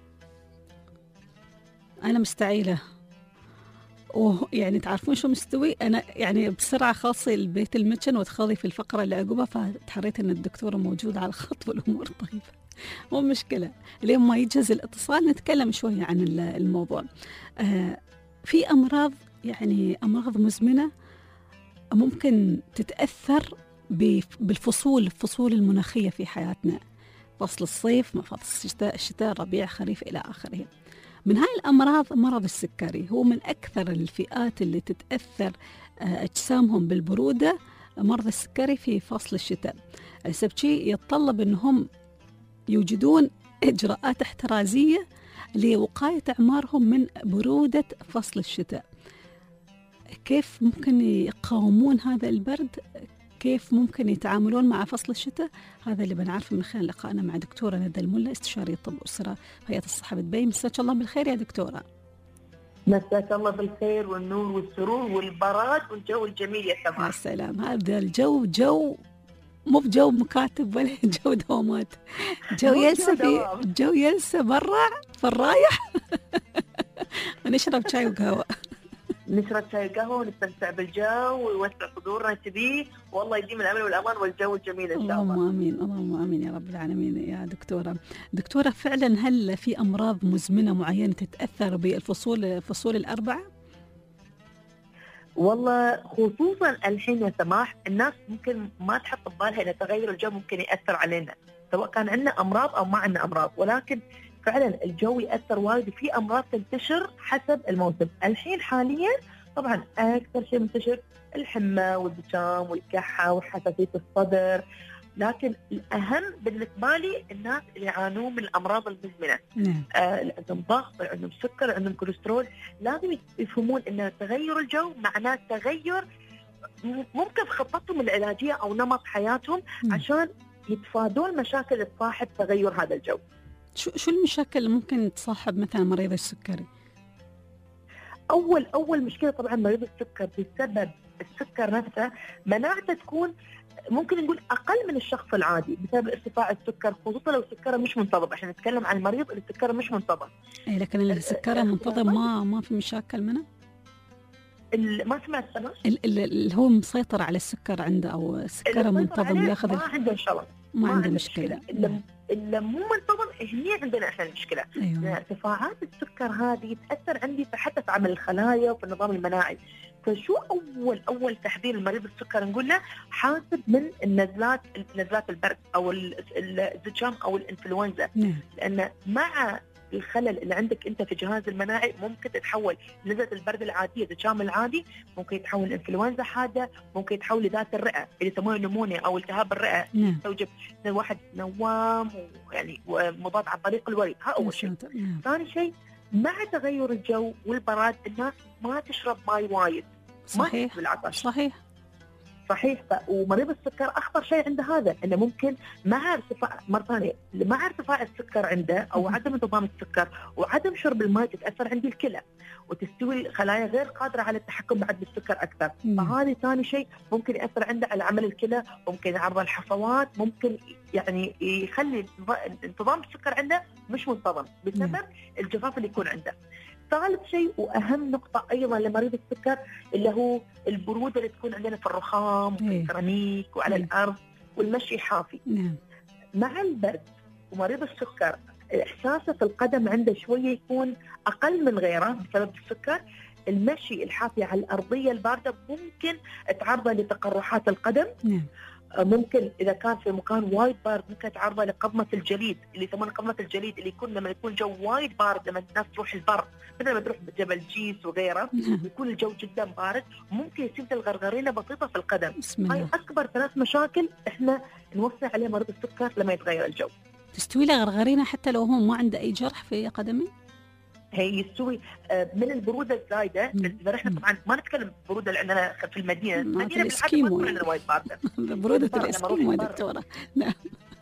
أنا مستعيلة، ويعني تعرفون شو مستوي، أنا يعني بسرعة خاصة البيت المتشن وتخلي في الفقرة اللي عقبها، فتحريت أن الدكتورة موجودة على الخط والأمور طيبة، مو مشكلة. لين ما يجهز الاتصال نتكلم شوية عن الموضوع. في أمراض، يعني أمراض مزمنة ممكن تتأثر بالفصول المناخية في حياتنا، فصل الصيف، فصل الشتاء، الربيع، خريف إلى آخره. من هاي الأمراض مرض السكري هو من أكثر الفئات اللي تتأثر أجسامهم بالبرودة. مرض السكري في فصل الشتاء سبب شيء يتطلب أنهم يوجدون إجراءات احترازية لوقاية أعمارهم من برودة فصل الشتاء. كيف ممكن يقاومون هذا البرد؟ كيف ممكن يتعاملون مع فصل الشتاء؟ هذا اللي بنعرفه من خلال لقائنا مع دكتورة ندى الملا، استشارية طب أسرة هيئة الصحة بدبي. مساك الله بالخير يا دكتورة. مساك الله بالخير والنور والسرور والبراد والجو الجميل يا سماح. يا سلام، هذا الجو جو مو بجو مكاتب ولا جو دوامات، جو يلسى برا في الرايح ونشرب شاي وقهوة. نشرب شاي وقهوة ونستمتع بالجو ويوسع صدورنا تبيه، والله يديم الأمن والأمان والجو الجميل إن شاء الله. اللهم آمين، اللهم آمين يا رب العالمين. يا دكتورة فعلا هل في أمراض مزمنة معينة تتأثر بالفصول الأربعة؟ والله خصوصا الحين يا سماح، الناس ممكن ما تحط ببالها ان تغير الجو ممكن ياثر علينا، سواء كان عندنا امراض او ما عندنا امراض، ولكن فعلا الجو ياثر وايد، وفي امراض تنتشر حسب الموسم. الحين حاليا طبعا اكثر شيء منتشر الحمى والزكام والكحه وحساسيه الصدر، لكن الاهم بالنسبه لي الناس اللي يعانون من الامراض المزمنه، اللي عندهم ضغط، اللي عندهم سكر، اللي عندهم كوليسترول، لازم يفهمون ان تغير الجو معناه تغير ممكن في خطتهم العلاجيه او نمط حياتهم عشان يتفادون مشاكل تصاحب تغير هذا الجو. شو المشاكل اللي ممكن تصاحب مثلا مريض السكري؟ أول مشكلة طبعا مريض السكر بسبب السكر نفسه مناعته تكون ممكن نقول أقل من الشخص العادي بسبب ارتفاع السكر، خصوصا لو سكره مش منتظم. احنا نتكلم عن المريض اللي سكره مش منتظم. اي لكن اللي سكره منتظم ما في مشاكل منه؟ ما سمعت سمع؟ اللي هو مسيطر على السكر عنده او السكر منتظم ياخذ ما عنده ان شاء الله ما عنده مشكلة. اللي مو منتظم هني عندنا احنا المشكله. أيوة. ارتفاعات السكر هذه تاثر عندي حتى في عمل الخلايا وفي النظام المناعي. فشو اول تحذير المريض السكر نقول له حاسب من نزلات البرد او الزكام او الانفلونزا. لان مع الخلل اللي عندك انت في الجهاز المناعي ممكن تتحول نزلة البرد العاديه الزكام العادي ممكن يتحول الانفلونزا حاده، ممكن يتحول لذات الرئه اللي يسموها نمونيا او التهاب الرئه يستوجب الواحد نوام ويعني ومضاد عن طريق الوريد. ها اول شيء. ثاني شيء مع تغير الجو والبراد الناس ما تشرب ماي وايد. صحيح بالعطش. صحيح. ومريض السكر اخطر شيء عنده هذا انه ممكن مع ارتفاع السكر عنده او عدم انتظام السكر وعدم شرب الماء تتاثر عندي الكلى وتستوي الخلايا غير قادره على التحكم بعد بالسكر اكثر. فهذا ثاني شيء ممكن ياثر عنده على عمل الكلى، ممكن يعرض الحصوات، ممكن يعني يخلي انتظام السكر عنده مش منتظم بسبب الجفاف اللي يكون عنده. ثالث شيء واهم نقطه ايضا لمريض السكر اللي هو البروده اللي تكون عندنا في الرخام وفي السيراميك وعلى الارض والمشي حافي. مع البرد ومريض السكر احساسه في القدم عنده شويه يكون اقل من غيره بسبب السكر. المشي الحافي على الارضيه البارده ممكن تعرضه لتقرحات القدم. ممكن اذا كان في مكان وايد بارد ممكن تعرضه لقضمه الجليد اللي يسمونها قضمه الجليد اللي يكون لما يكون جو وايد بارد لما الناس تروح البر مثل ما تروح جبل جيس وغيره يكون الجو جدا بارد ممكن يصير الغرغرينه بسيطه في القدم. هاي اكبر 3 مشاكل احنا نوصي عليها مريض السكر لما يتغير الجو. تستوي له غرغرينه حتى لو هو ما عنده اي جرح في قدمه؟ هي يستوي من البروده الزايده. اذا احنا طبعا ما نتكلم البروده لاننا في المدينه بالعكس ما تكون عندنا وايد بارده. بروده الاسكيمو دكتوره. نعم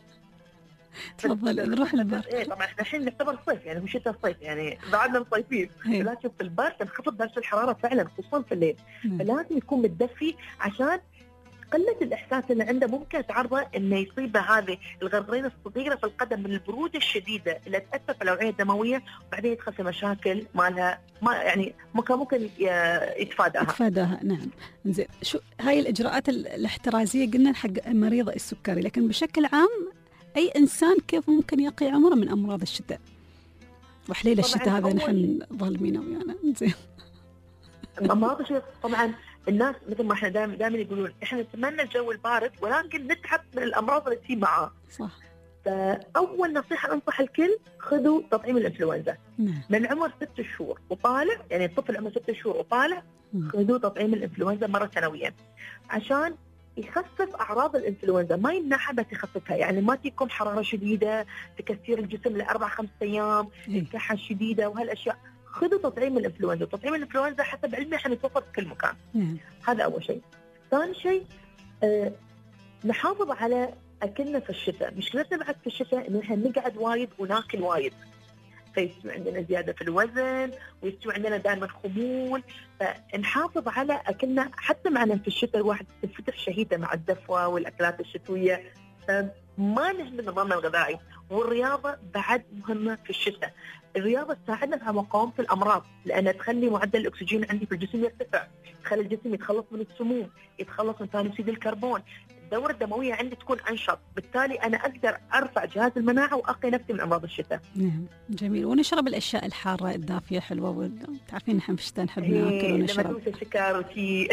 تفضل نروح للبر. طبعا احنا الحين نعتبر صيف يعني مش شتاء الصيف يعني بعدنا مصيفين لكن في البر تنخفض درجه الحراره فعلا خصوصا في الليل. فلازم يكون متدفي عشان قلة الإحساس اللي عنده ممكن تعرضه إنه يصيبه هذه الغرغرينة الصغيرة في القدم من البرودة الشديدة اللي تأثر في الأوعية الدموية وبعدين يدخل في مشاكل مالها ما يعني ممكن يتفاداها. نعم. زين شو هاي الإجراءات الاحترازية قلنا حق مريض السكري، لكن بشكل عام أي إنسان كيف ممكن يقي عمره من أمراض الشتاء؟ وحليل الشتاء هذا نحن ظالمين ويانا. زين أمراض الشتاء طبعا الناس مثل ما احنا دائما يقولون احنا نتمنى الجو البارد ولكن نتعب من الامراض اللي تصير معاه. صح. فاول نصيحه انصح الكل خذوا تطعيم الانفلونزا. من عمر 6 شهور وطالع يعني الطفل عمره 6 شهور وطالع خذوا تطعيم الانفلونزا مره سنويا عشان يخفف اعراض الانفلونزا. ما يمنعها بس يخففها يعني ما تجيكم حراره شديده تكسير الجسم ل4-5 ايام كحه شديده وهالاشياء. خذوا تطعيم الانفلونزا. تطعيم الانفلونزا حسب علمي احنا نتوفر في كل مكان. هذا اول شيء. ثاني شيء نحافظ على اكلنا في الشتاء. مشكلتنا بعد في الشتاء انه احنا نقعد وايد وناكل وايد فيستوي عندنا زياده في الوزن ويستوي عندنا دائما خمول. فنحافظ على اكلنا حتى معنا في الشتاء الواحد تفتح شهيته مع الدفوه والاكلات الشتويه. ما نهمل نظامنا الغذائي. والرياضه بعد مهمه في الشتاء. الرياضه تساعدنا على مقاومه الامراض لانها تخلي معدل الاكسجين عندي في الجسم يرتفع، تخلي الجسم يتخلص من السموم، يتخلص من ثاني اكسيد الكربون، الدوره الدمويه عندي تكون انشط، بالتالي انا اقدر ارفع جهاز المناعه واقي نفسي من امراض الشتاء. نعم جميل. ونشرب الاشياء الحاره الدافيه حلوه تعرفين نحن في الشتاء نحب ناكل ونشرب. لما توصل سكر وشي.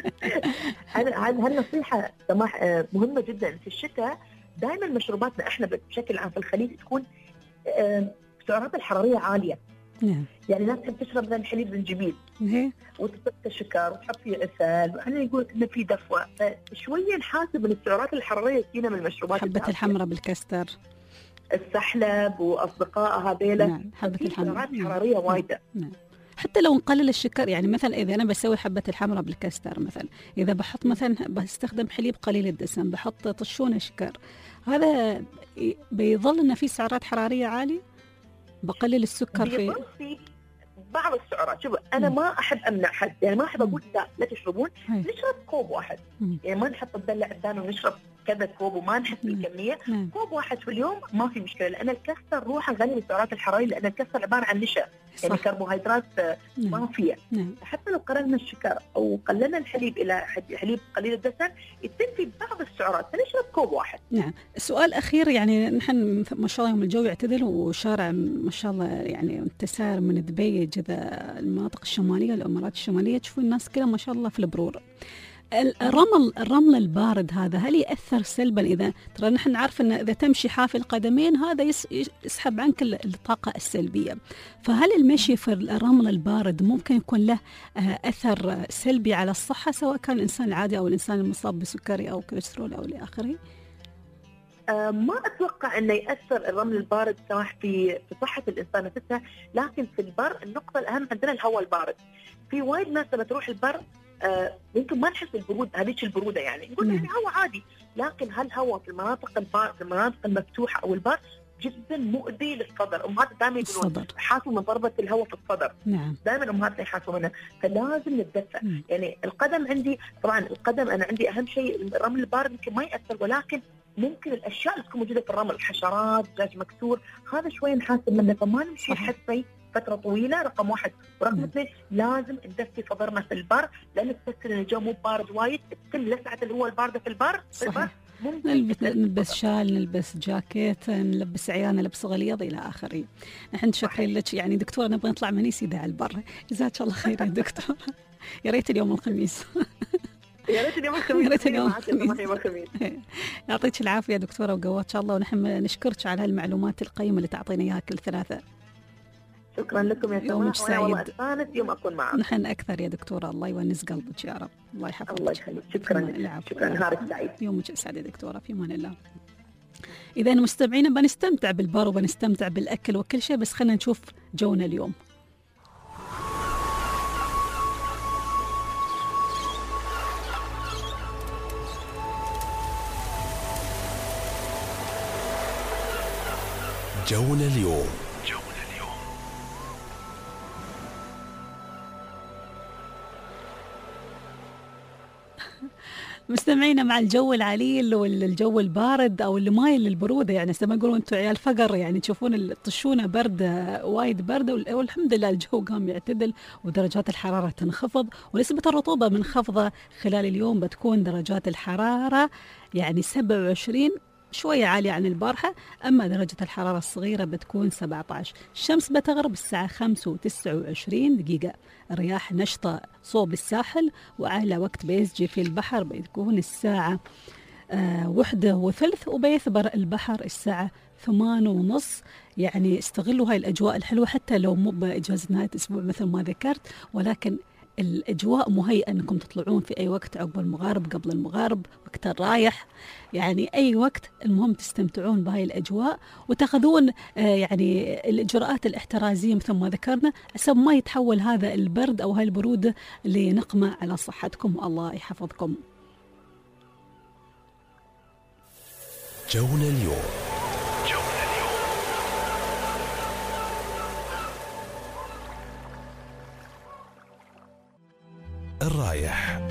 هالنصيحه سماح مهمه جدا في الشتاء. دائما مشروباتنا احنا بشكل عام في الخليج تكون السعرات الحراريه عاليه. يعني الناس تحب تشرب مثلا حليب زنجبيل وتحط السكر وتحط فيه عسل واحنا يقول انه في دفوه. فشويه نحاسب من السعرات الحراريه فينا من المشروبات. حبه الحمراء بالكستر، السحلب واصدقائها هذيلا. حبه الحمراء سعرات حراريه وايده. حتى لو نقلل الشكر، يعني مثلا إذا أنا بسوي حبة الحمراء بالكاستر مثلا، إذا بحط مثلا بستخدم حليب قليل الدسم، بحط طشونة شكر، هذا بيظل إنه في سعرات حرارية عالية. بقلل السكر في بعض السعرات. شوف أنا ما أحب أمنع حد، يعني ما أحب أقول لا تشربون، نشرب كوب واحد، يعني ما نحط الدلع عندنا ونشرب كذا كوب وما نحس بالكمية. كوب واحد في اليوم ما في مشكلة، لأن الكسر روحه غني بالسعرات الحرارية، لأن الكسر عبارة عن نشا، يعني كربوهيدرات ما فيها. حتى لو قللنا الشكر أو قللنا الحليب إلى حليب قليل الدسم يتم في بعض السعرات، فنشرب كوب واحد. نعم. السؤال أخير، يعني نحن ما شاء الله يوم الجو يعتدل وشارع ما شاء الله يعني انت سار من دبي جذا المناطق الشمالية الإمارات الشمالية تشوفون الناس كلها ما شاء الله في البرور. الرمل البارد هذا هل يأثر سلبا؟ إذا ترى نحن نعرف أن إذا تمشي حافي القدمين هذا يسحب عنك الطاقة السلبية، فهل المشي في الرمل البارد ممكن يكون له أثر سلبي على الصحة، سواء كان الإنسان العادي أو الإنسان المصاب بسكري أو كوليسترول أو لآخره؟ ما أتوقع أنه يأثر الرمل البارد سواء في صحة الإنسان نفسها، لكن في البر النقطة الأهم عندنا الهواء البارد. في وايد ناس لما تروح البر يمكن ما نحس بالبرود، هذيك البرودة يعني نقول يعني هواء عادي، لكن هالهواء في المناطق المفتوحة أو البر جدا مؤذي للصدر. أمهاتنا دائما يقولون حاسوا من ضربة الهواء في الصدر. نعم. دائما أمهاتنا يحاسوا منها، فلازم نتدفى. يعني القدم عندي طبعا أنا عندي أهم شيء الرمل البارد يمكن ما يأثر، ولكن ممكن الأشياء اللي تكون موجودة في الرمل، حشرات، دجاج مكسور، هذا شوي نحاسب منه، فما نمشي حتى فترة طويلة. رقم واحد. ورقم اثنين لازم ندفي صدرنا في البر، لأن تفكر إن الجو مو بارد وايد، كل لسعة اللي هو الباردة في البر. نلبس شال، نلبس جاكيت، نلبس عيالنا لبس غليظ إلى آخره. نحن شكرا لك يعني دكتورة، نبغى نطلع منيسي على البر. جزاك الله خير يا دكتورة. يا ريت اليوم الخميس. يا ريت اليوم الخميس. يا ريت اليوم الخميس. يعطيك العافية دكتورة وقوات إن شاء الله، ونحن نشكرك على هالمعلومات القيمة اللي تعطينا إياها كل ثلاثة. شكرا لكم يا سماح، وانا والله أستانس يوم أكون معكم. نحن أكثر يا دكتورة، الله يونس قلبك يا رب. الله يحفظك. الله يخليك. شكرا نهارك سعيد. يومك سعيد يا دكتورة، في أمان الله. إذا مستمعين بنستمتع بالبر وبنستمتع بالأكل وكل شيء، بس خلينا نشوف جونا اليوم. جونا اليوم. مستمعينا مع الجو العليل والجو البارد او اللي مايل للبروده، يعني زي ما يقولون انتم عيال فقر، يعني تشوفون الطشونه برد وايد برده، والحمد لله الجو قام يعتدل ودرجات الحراره تنخفض ونسبه الرطوبه منخفضه. خلال اليوم بتكون درجات الحراره يعني 27 شوية عالية عن البارحة، أما درجة الحرارة الصغيرة بتكون 17. الشمس بتغرب الساعة 5:29 دقيقة. الرياح نشطة صوب الساحل، وأعلى وقت بيسجي في البحر بتكون الساعة 1:03، وبيثبر البحر الساعة 8:30. يعني استغلوا هاي الأجواء الحلوة، حتى لو مو بإجازة نهاية الأسبوع مثل ما ذكرت، ولكن الأجواء مهيئة أنكم تطلعون في أي وقت، عقب المغارب، قبل المغارب، وقت الرايح، يعني أي وقت، المهم تستمتعون بهاي الأجواء وتأخذون يعني الإجراءات الاحترازية مثل ما ذكرنا، عشان ما يتحول هذا البرد أو هاي البرودة لنقمة على صحتكم. الله يحفظكم. جونا اليوم. الرايح.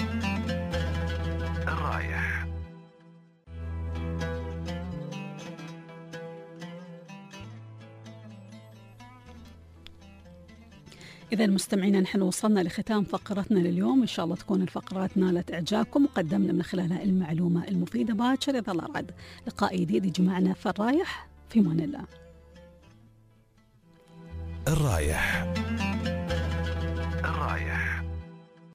إذا مستمعينا نحن وصلنا لختام فقرتنا لليوم، إن شاء الله تكون الفقرات نالت إعجابكم وقدمنا من خلالها المعلومة المفيدة. باكر إذا الله أراد لقاء جديد يجمعنا في الرايح. في أمان الله. الرايح.